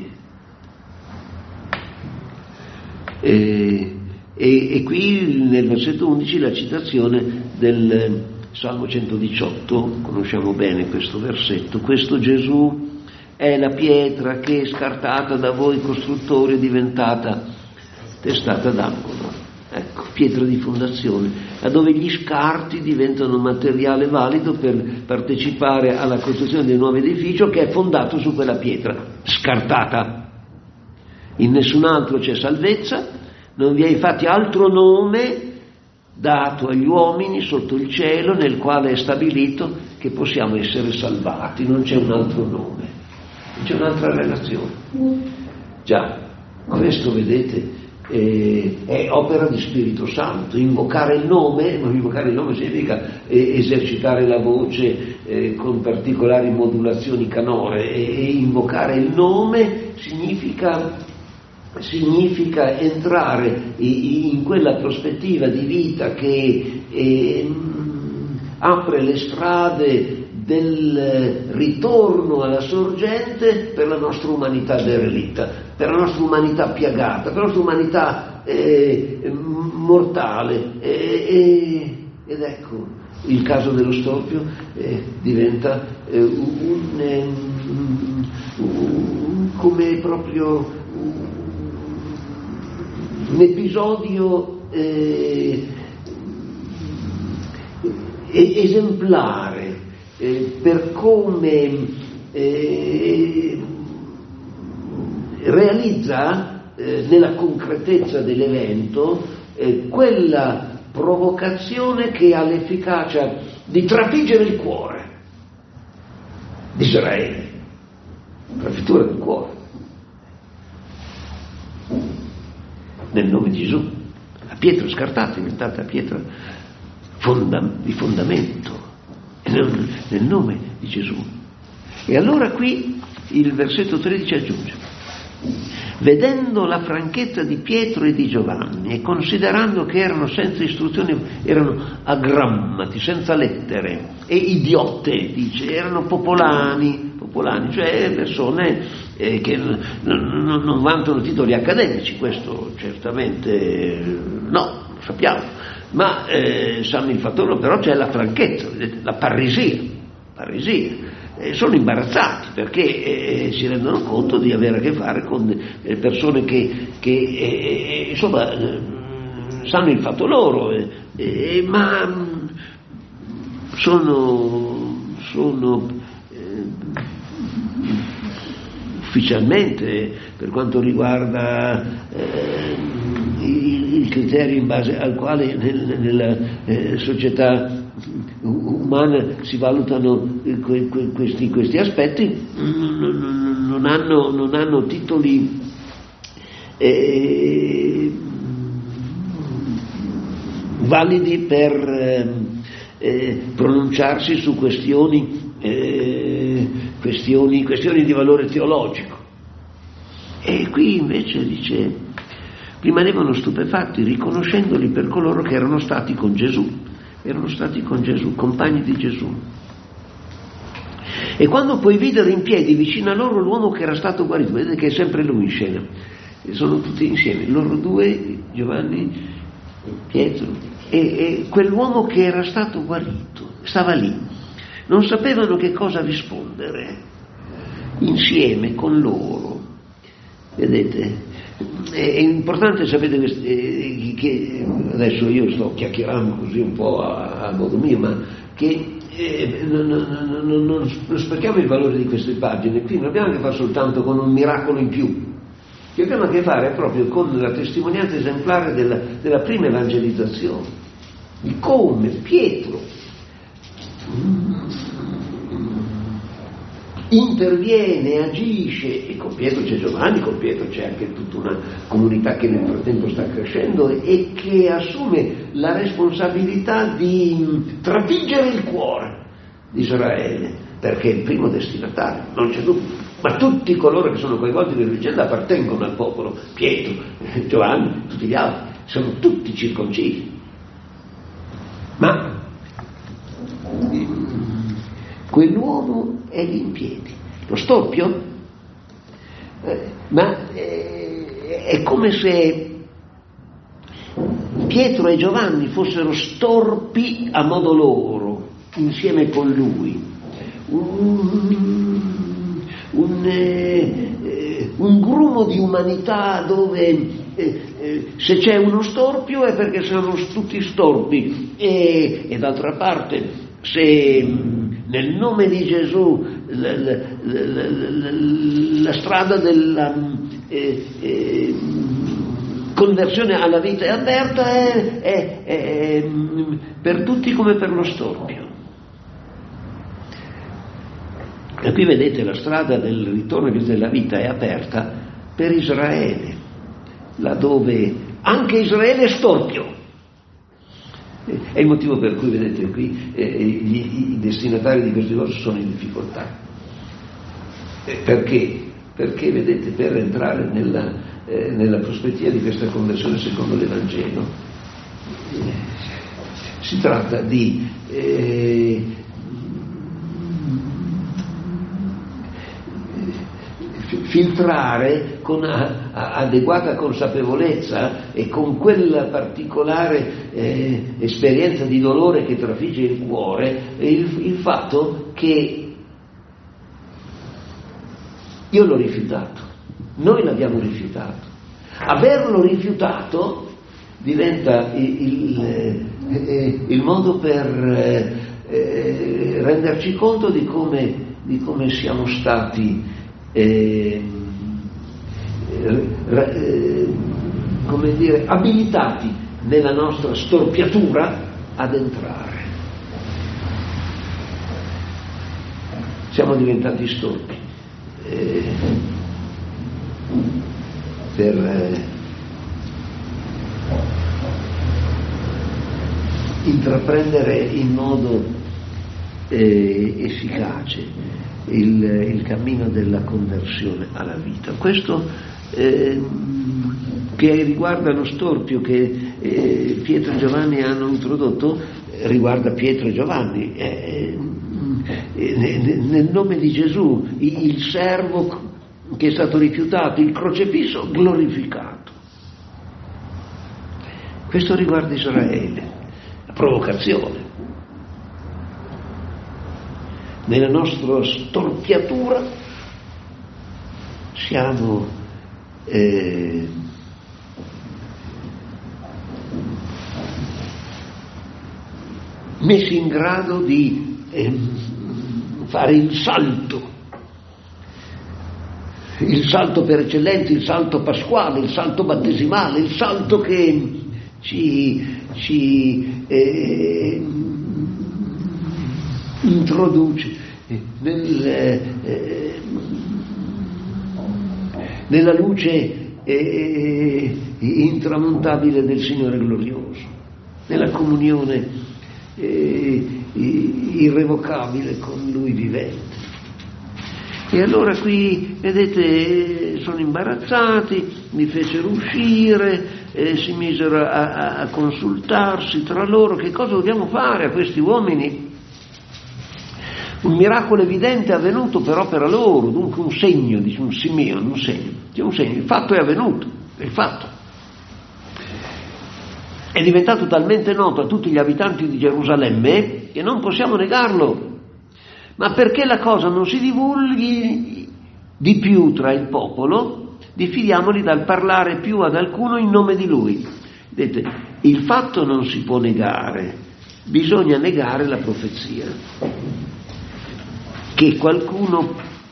E, e, e qui nel versetto undici la citazione del Salmo centodiciotto, conosciamo bene questo versetto: questo Gesù è la pietra che, scartata da voi costruttori, è diventata testata d'angolo. Ecco, pietra di fondazione, laddove gli scarti diventano materiale valido per partecipare alla costruzione del nuovo edificio che è fondato su quella pietra scartata. In nessun altro c'è salvezza, non vi è infatti altro nome dato agli uomini sotto il cielo nel quale è stabilito che possiamo essere salvati. Non c'è un altro nome, non c'è un'altra relazione. Già, questo vedete Eh, è opera di Spirito Santo. Invocare il nome, non invocare il nome significa eh, esercitare la voce eh, con particolari modulazioni canore, e, e invocare il nome significa, significa entrare in, in quella prospettiva di vita che eh, apre le strade del ritorno alla sorgente per la nostra umanità derelitta, per la nostra umanità piagata, per la nostra umanità eh, mortale. E, e, ed ecco, il caso dello storpio eh, diventa eh, un, eh, un, come proprio un episodio eh, esemplare eh, per come eh, realizza eh, nella concretezza dell'evento eh, quella provocazione che ha l'efficacia di trafiggere il cuore di Israele, la frittura del cuore, nel nome di Gesù. La pietra scartata è diventata pietra fonda- di fondamento, nel, nel nome di Gesù. E allora qui il versetto tredici aggiunge: vedendo la franchezza di Pietro e di Giovanni e considerando che erano senza istruzione, erano agrammati, senza lettere, e idiote, dice, erano popolani, popolani, cioè persone eh, che non, non, non vantano titoli accademici, questo certamente no, lo sappiamo, ma eh, sanno il fattore, però c'è la franchezza, vedete, la parresia, parresia. Eh, sono imbarazzati perché eh, si rendono conto di avere a che fare con eh, persone che, che eh, insomma eh, sanno il fatto loro, eh, eh, ma sono, sono eh, ufficialmente, per quanto riguarda eh, il, il criterio in base al quale nel, nella eh, società umana si valutano que, que, questi, questi aspetti, non, non, hanno, non hanno titoli eh, validi per eh, pronunciarsi su questioni, eh, questioni, questioni di valore teologico. E qui invece dice: rimanevano stupefatti riconoscendoli per coloro che erano stati con Gesù. Erano stati con Gesù, compagni di Gesù. E quando poi videro in piedi vicino a loro l'uomo che era stato guarito, vedete che è sempre lui in scena, e sono tutti insieme, loro due, Giovanni, Pietro, e, e quell'uomo che era stato guarito, stava lì, non sapevano che cosa rispondere, insieme con loro, vedete. È importante, sapete, che adesso io sto chiacchierando così un po' a, a modo mio, ma che eh, non, non, non, non sprechiamo il valore di queste pagine. Qui non abbiamo a che fare soltanto con un miracolo in più, che abbiamo a che fare proprio con la testimonianza esemplare della, della prima evangelizzazione, di come Pietro interviene, agisce, e con Pietro c'è Giovanni, con Pietro c'è anche tutta una comunità che nel frattempo sta crescendo e che assume la responsabilità di trafiggere il cuore di Israele, perché è il primo destinatario, non c'è dubbio, ma tutti coloro che sono coinvolti nella vicenda appartengono al popolo, Pietro, Giovanni, tutti gli altri, sono tutti circoncisi. Ma quell'uomo è lì in piedi, lo storpio, eh, ma eh, è come se Pietro e Giovanni fossero storpi a modo loro, insieme con lui, un, un, eh, un grumo di umanità dove eh, eh, se c'è uno storpio è perché sono tutti storpi, e, e d'altra parte se nel nome di Gesù la, la, la, la, la strada della eh, eh, conversione alla vita è aperta, è, è, è per tutti come per lo storpio. E qui vedete la strada del ritorno della vita è aperta per Israele, laddove anche Israele è storpio. È il motivo per cui, vedete qui, eh, gli, i destinatari di questi cose sono in difficoltà. Eh, perché? Perché, vedete, per entrare nella, eh, nella prospettiva di questa conversione secondo l'Evangelo, eh, si tratta di eh, filtrare con a, a, adeguata consapevolezza e con quella particolare eh, esperienza di dolore che trafigge il cuore il, il fatto che io l'ho rifiutato, noi l'abbiamo rifiutato. Averlo rifiutato diventa il, il, il modo per eh, renderci conto di come, di come siamo stati eh, eh, come dire, abilitati nella nostra storpiatura ad entrare. Siamo diventati storpi eh, per eh, intraprendere in modo eh, efficace il, il cammino della conversione alla vita. Questo eh, che riguarda lo storpio che eh, Pietro e Giovanni hanno introdotto, eh, riguarda Pietro e Giovanni. Eh, nel nome di Gesù, il servo che è stato rifiutato, il crocefisso glorificato. Questo riguarda Israele, la provocazione. Nella nostra storpiatura siamo eh, messi in grado di eh, fare il salto, il salto per eccellenza, il salto pasquale, il salto battesimale, il salto che ci, ci eh, introduce nel, eh, nella luce eh, intramontabile del Signore glorioso, nella comunione eh, irrevocabile con Lui vivente. E allora qui, vedete, sono imbarazzati, mi fecero uscire, eh, si misero a, a, a consultarsi tra loro. Che cosa dobbiamo fare a questi uomini? Un miracolo evidente è avvenuto per opera loro, dunque un segno, dice un Simeone, un segno, c'è un segno, il fatto è avvenuto, è il fatto. È diventato talmente noto a tutti gli abitanti di Gerusalemme che non possiamo negarlo. Ma perché la cosa non si divulghi di più tra il popolo, diffidiamoli dal parlare più ad alcuno in nome di Lui. Vedete, il fatto non si può negare, bisogna negare la profezia. Che qualcuno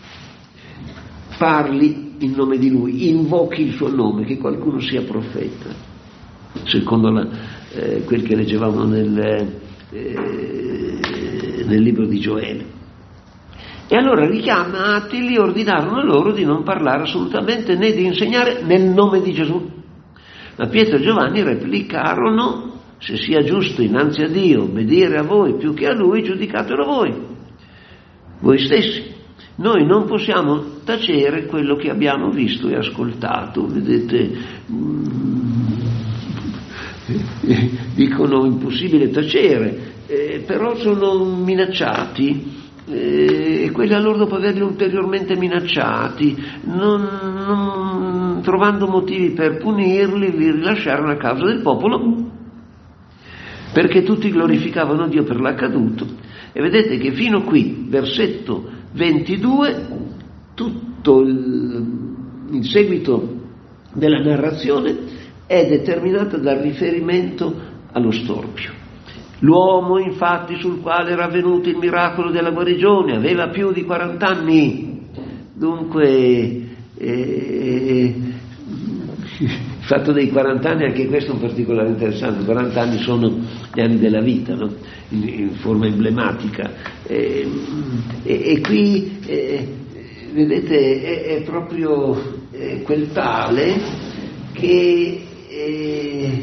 parli in nome di Lui, invochi il suo nome, che qualcuno sia profeta, secondo la, eh, quel che leggevamo nel, eh, nel libro di Gioele. E allora richiamati li ordinarono loro di non parlare assolutamente né di insegnare nel nome di Gesù. Ma Pietro e Giovanni replicarono: se sia giusto innanzi a Dio obbedire a voi più che a Lui, giudicatelo voi, voi stessi. Noi non possiamo tacere quello che abbiamo visto e ascoltato. Vedete, dicono impossibile tacere, eh, però sono minacciati. E quelli allora, dopo averli ulteriormente minacciati, non, non, trovando motivi per punirli, li rilasciarono a causa del popolo, perché tutti glorificavano Dio per l'accaduto. E vedete che fino qui, versetto ventidue, tutto il, il seguito della narrazione è determinato dal riferimento allo storpio. L'uomo, infatti, sul quale era avvenuto il miracolo della guarigione aveva più di quaranta anni. Dunque, eh, il fatto dei quaranta anni, anche questo è un particolare interessante. quaranta anni sono gli anni della vita, no? in, in forma emblematica. Eh, e, e qui, eh, vedete, è, è proprio eh, quel tale che Eh,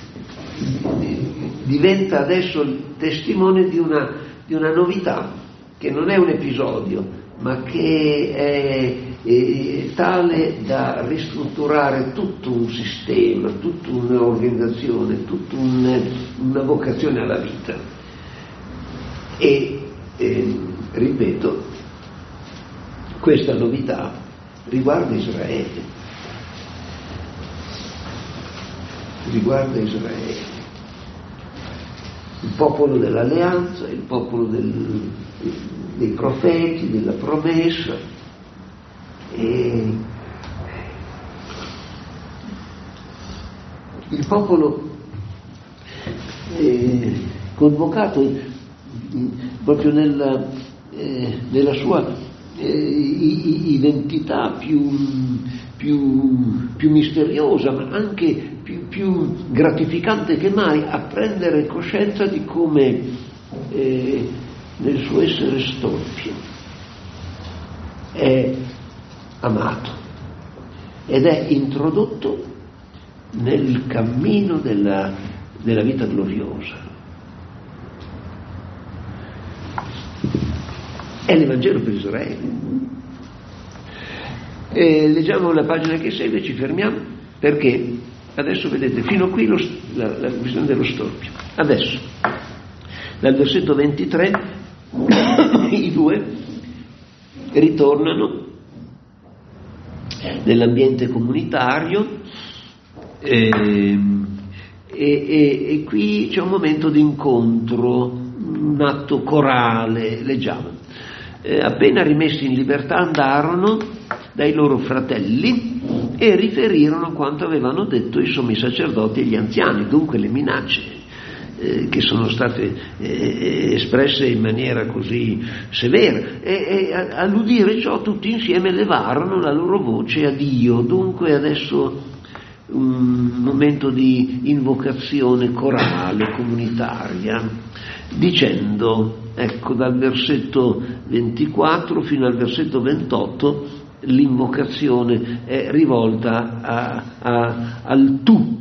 diventa adesso il testimone di una, di una novità, che non è un episodio, ma che è, è tale da ristrutturare tutto un sistema, tutta un'organizzazione, tutta un, una vocazione alla vita. E, eh, ripeto, questa novità riguarda Israele, riguarda Israele. Il popolo dell'alleanza, il popolo del, dei profeti, della promessa. E il popolo eh, convocato proprio nella, eh, nella sua eh, identità più, più, più misteriosa, ma anche più, più gratificante che mai, a prendere coscienza di come eh, nel suo essere storpio è amato ed è introdotto nel cammino della, della vita gloriosa. È l'Evangelo per Israele. E leggiamo la pagina che segue, ci fermiamo, perché adesso vedete, fino a qui lo, la, la questione dello storpio. Adesso, dal versetto ventitré, i due ritornano nell'ambiente comunitario e, e, e, e qui c'è un momento di incontro, un atto corale, leggiamo. Eh, appena rimessi in libertà andarono dai loro fratelli e riferirono quanto avevano detto i sommi sacerdoti e gli anziani, dunque le minacce eh, che sono state eh, espresse in maniera così severa, e, e all'udire ciò tutti insieme levarono la loro voce a Dio. Dunque adesso un momento di invocazione corale, comunitaria, dicendo, ecco, dal versetto ventiquattro fino al versetto ventotto l'invocazione è rivolta a, a, al tu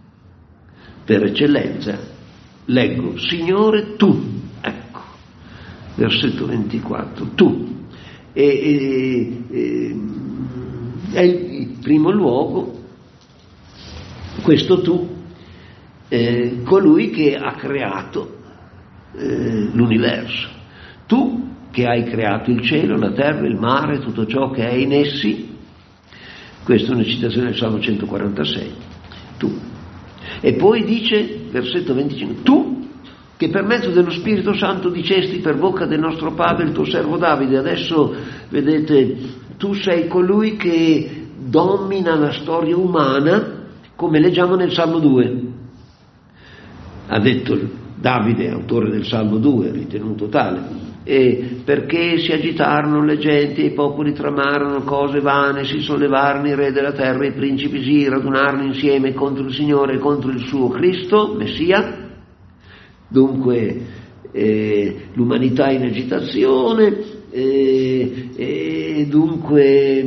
per eccellenza. Leggo, Signore tu, ecco, versetto ventiquattro, tu, e, e, e, è il primo luogo, questo tu, eh, colui che ha creato eh, l'universo, tu che hai creato il cielo, la terra, il mare, tutto ciò che è in essi. Questa è una citazione del Salmo centoquarantasei, tu. E poi dice, versetto venticinque, tu che per mezzo dello Spirito Santo dicesti per bocca del nostro padre, il tuo servo Davide. Adesso vedete, tu sei colui che domina la storia umana, come leggiamo nel Salmo due. Ha detto Davide, autore del Salmo due, ritenuto tale, e perché si agitarono le genti e i popoli tramarono cose vane, si sollevarono i re della terra e i principi si radunarono insieme contro il Signore e contro il suo Cristo, Messia. Dunque eh, l'umanità in agitazione, eh, e dunque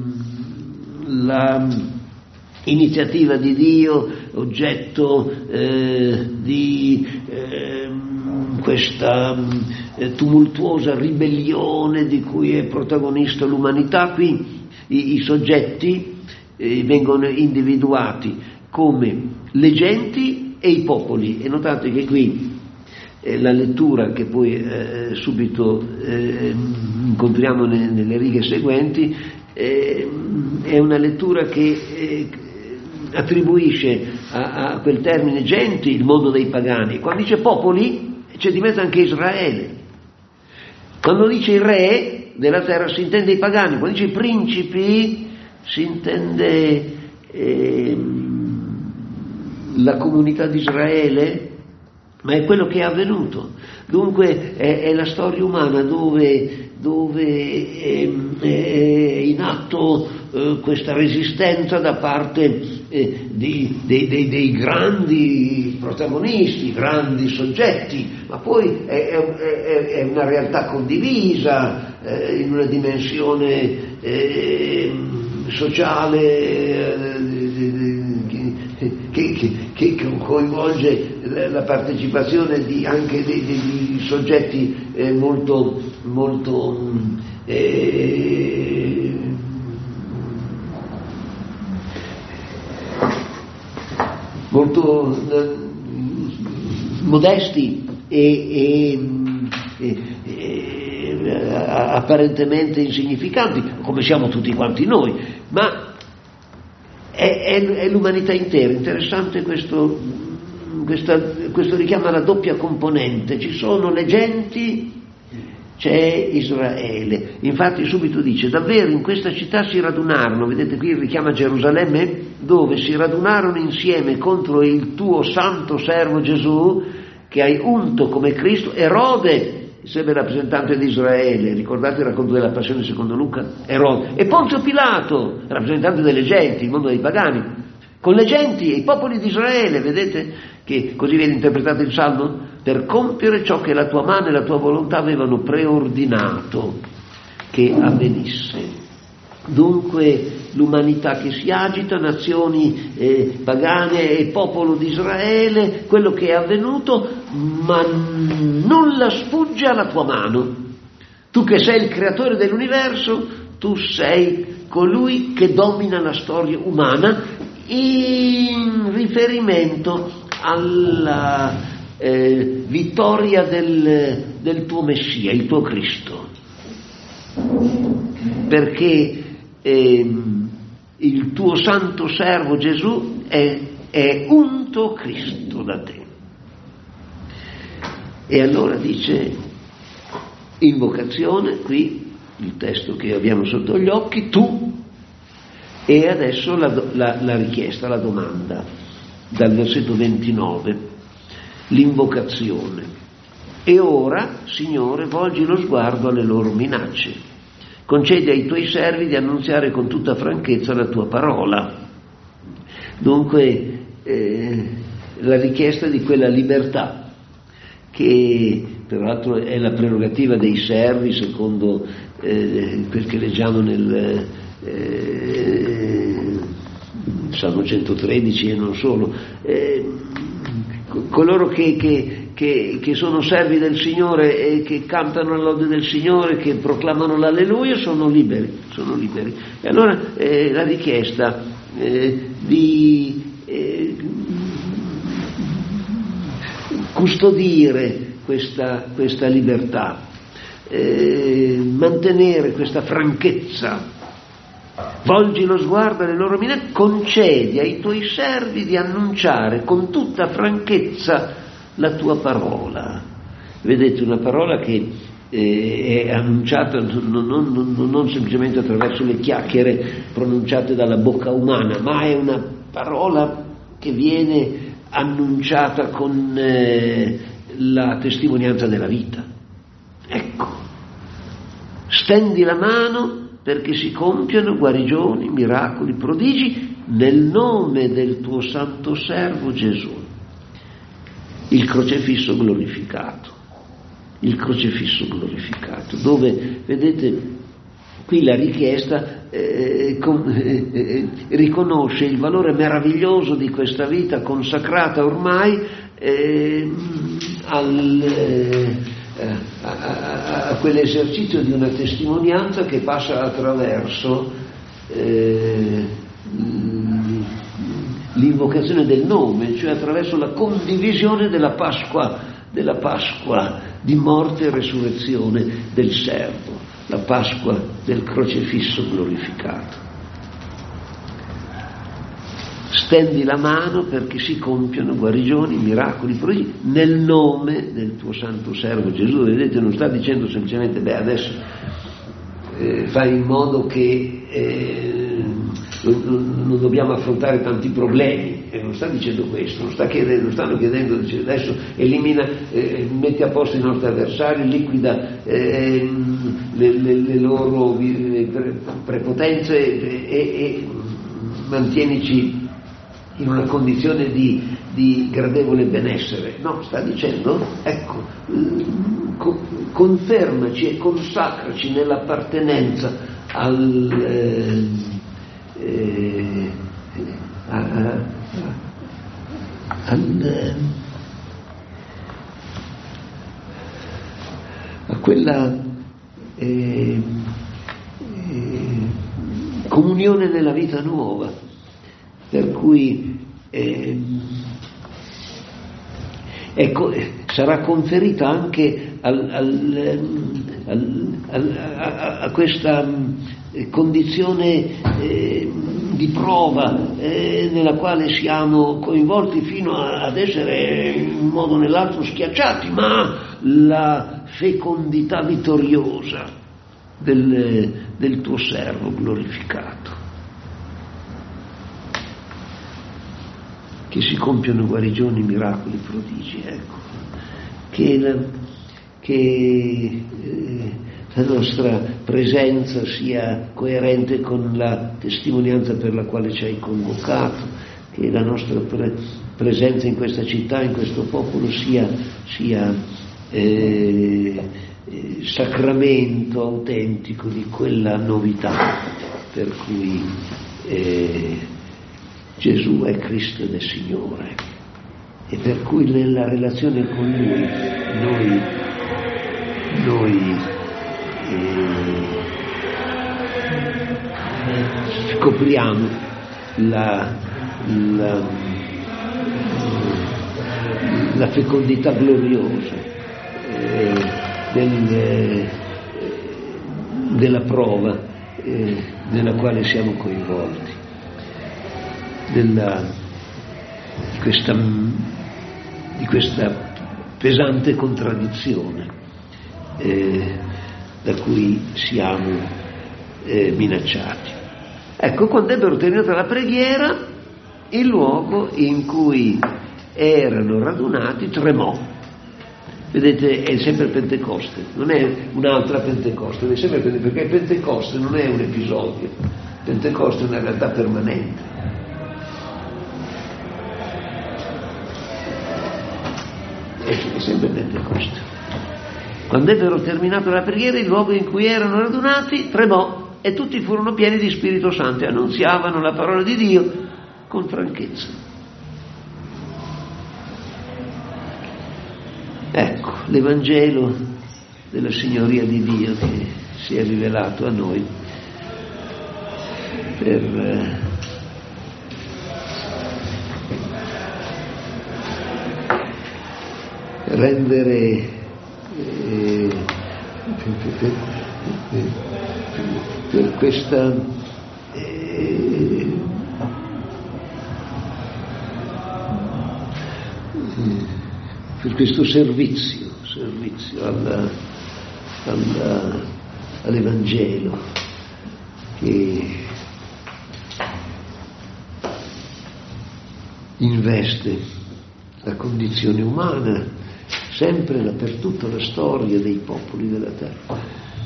mh, la iniziativa di Dio oggetto eh, di eh, questa eh, tumultuosa ribellione di cui è protagonista l'umanità. Qui i, i soggetti eh, vengono individuati come le genti e i popoli, e notate che qui eh, la lettura che poi eh, subito eh, incontriamo ne, nelle righe seguenti eh, è una lettura che eh, attribuisce a, a quel termine genti il mondo dei pagani. Quando dice popoli c'è di mezzo anche Israele. Quando dice il re della terra si intende i pagani, quando dice i principi si intende eh, la comunità di Israele, ma è quello che è avvenuto. Dunque è, è la storia umana dove, dove è, è in atto eh, questa resistenza da parte eh, di, dei, dei, dei grandi protagonisti, grandi soggetti, ma poi è, è, è una realtà condivisa eh, in una dimensione eh, sociale eh, che, che, che coinvolge la partecipazione di, anche dei, dei soggetti eh, molto, molto eh, molto eh, modesti e, e, e, e apparentemente insignificanti, come siamo tutti quanti noi, ma è, è, è l'umanità intera. Interessante questo, questa, questo richiama la doppia componente. Ci sono le genti, c'è Israele. Infatti subito dice, davvero in questa città si radunarono, vedete qui richiama Gerusalemme, dove si radunarono insieme contro il tuo santo servo Gesù, che hai unto come Cristo, Erode, sempre rappresentante di Israele, ricordate il racconto della passione secondo Luca? Erode, e Ponzio Pilato, rappresentante delle genti, il mondo dei pagani, con le genti e i popoli di Israele, vedete che così viene interpretato il Salmo, per compiere ciò che la tua mano e la tua volontà avevano preordinato che avvenisse. Dunque l'umanità che si agita, nazioni eh, pagane e popolo di Israele, quello che è avvenuto, ma nulla sfugge alla tua mano. Tu che sei il creatore dell'universo, tu sei colui che domina la storia umana in riferimento alla eh, vittoria del, del tuo Messia, il tuo Cristo. Perché eh, il tuo santo servo Gesù è, è unto Cristo da te. E allora dice, invocazione, qui il testo che abbiamo sotto gli occhi, tu, e adesso la, la, la richiesta, la domanda, dal versetto ventinove, l'invocazione. E ora, Signore, volgi lo sguardo alle loro minacce. Concedi ai tuoi servi di annunziare con tutta franchezza la tua parola. Dunque, eh, la richiesta di quella libertà, che peraltro è la prerogativa dei servi, secondo eh, quel che leggiamo nel eh, Salmo centotredici e non solo. Eh, coloro che, che Che, che sono servi del Signore e che cantano la lode del Signore, che proclamano l'alleluia, sono liberi, sono liberi. E allora eh, la richiesta eh, di eh, custodire questa, questa libertà, eh, mantenere questa franchezza, volgi lo sguardo alle loro minacce, concedi ai tuoi servi di annunciare con tutta franchezza la tua parola. Vedete, una parola che eh, è annunciata non, non, non, non semplicemente attraverso le chiacchiere pronunciate dalla bocca umana, ma è una parola che viene annunciata con eh, la testimonianza della vita. Ecco, stendi la mano perché si compiano guarigioni, miracoli, prodigi nel nome del tuo santo servo Gesù. Il crocefisso glorificato, il crocefisso glorificato, dove, vedete, qui la richiesta eh, con, eh, eh, riconosce il valore meraviglioso di questa vita consacrata ormai eh, al, eh, a, a, a quell'esercizio di una testimonianza che passa attraverso eh, l'invocazione del nome, cioè attraverso la condivisione della Pasqua, della Pasqua di morte e resurrezione del servo, la Pasqua del crocefisso glorificato. Stendi la mano perché si compiano guarigioni, miracoli, prodigi nel nome del tuo santo servo Gesù. Vedete, non sta dicendo semplicemente, beh, adesso eh, fai in modo che eh, non dobbiamo affrontare tanti problemi, e non sta dicendo questo, non sta chiedendo, non stanno chiedendo, dice, adesso elimina, eh, metti a posto i nostri avversari, liquida eh, le, le, le loro prepotenze e, e mantienici in una condizione di, di gradevole benessere. No, sta dicendo, ecco, confermaci e consacraci nell'appartenenza al eh, Eh, a, a, a, a quella eh, eh, comunione nella vita nuova, per cui eh, ecco, sarà conferita anche al, al, al, al, a, a questa condizione eh, di prova eh, nella quale siamo coinvolti fino a, ad essere in un modo o nell'altro schiacciati, ma la fecondità vittoriosa del, del tuo servo glorificato. Che si compiono guarigioni, miracoli, prodigi, ecco. che la, che eh, la nostra presenza sia coerente con la testimonianza per la quale ci hai convocato, che la nostra pre- presenza in questa città, in questo popolo sia, sia eh, eh, sacramento autentico di quella novità per cui eh, Gesù è Cristo ed è Signore, e per cui nella relazione con Lui noi, noi eh, scopriamo la, la, la fecondità gloriosa eh, del, eh, della prova eh, nella quale siamo coinvolti, della, di, questa, di questa pesante contraddizione eh, da cui siamo eh, minacciati. Ecco, quando ebbero terminato la preghiera, il luogo in cui erano radunati tremò. Vedete, è sempre Pentecoste, non è un'altra Pentecoste, è sempre Pentecoste, perché Pentecoste non è un episodio, Pentecoste è una realtà permanente. È sempre Pentecoste. Quando ebbero terminato la preghiera, il luogo in cui erano radunati tremò e tutti furono pieni di Spirito Santo e annunziavano la parola di Dio con franchezza. Ecco, l'Evangelo della Signoria di Dio che si è rivelato a noi per eh, rendere eh, per, per, per questa eh, per questo servizio, servizio alla, alla, all'Evangelo che investe la condizione umana sempre per tutta la storia dei popoli della terra.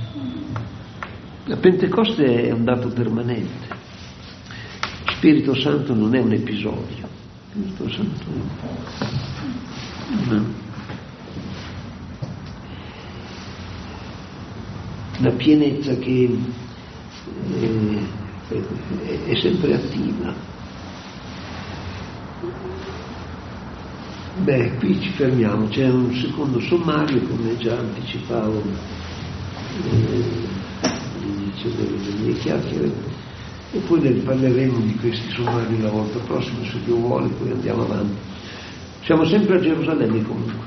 La Pentecoste è un dato permanente. Lo Spirito Santo non è un episodio. Lo Spirito Santo è no. La pienezza che è, è, è sempre attiva. Beh, qui ci fermiamo, c'è un secondo sommario, come già anticipavo eh, all'inizio delle, delle mie chiacchiere, e poi ne riparleremo di questi sommari la volta prossima, se Dio vuole, poi andiamo avanti. Siamo sempre a Gerusalemme comunque.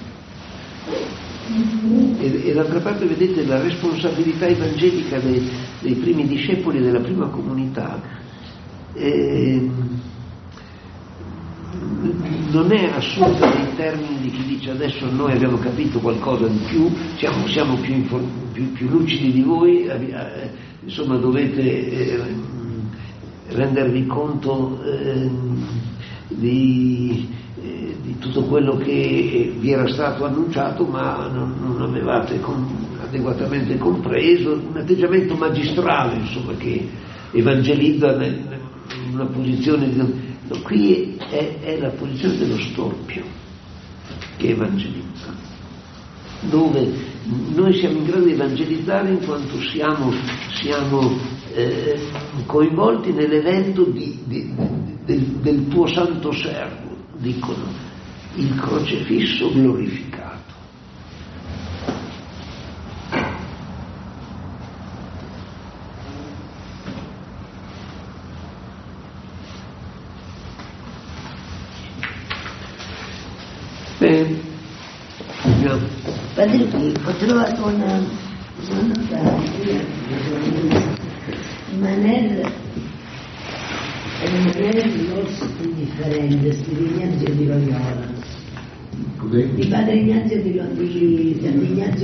E, e d'altra parte, vedete, la responsabilità evangelica dei, dei primi discepoli della prima comunità eh, non è assunta nei termini di chi dice adesso noi abbiamo capito qualcosa di più, siamo, siamo più, inform- più, più lucidi di voi, eh, insomma dovete eh, rendervi conto eh, di, eh, di tutto quello che vi era stato annunciato ma non, non avevate con, adeguatamente compreso, un atteggiamento magistrale insomma che evangelizza in una posizione di... No, qui è, è la posizione dello storpio che evangelizza, dove noi siamo in grado di evangelizzare in quanto siamo, siamo eh, coinvolti nell'evento di, di, del, del tuo santo servo, dicono, il crocefisso glorificato. Bene, andiamo. Padre, ho trovato una, una nota Manel è un Manel molto più differente, di Ignazio di Loyola, di padre Ignazio di, di, di Ignazio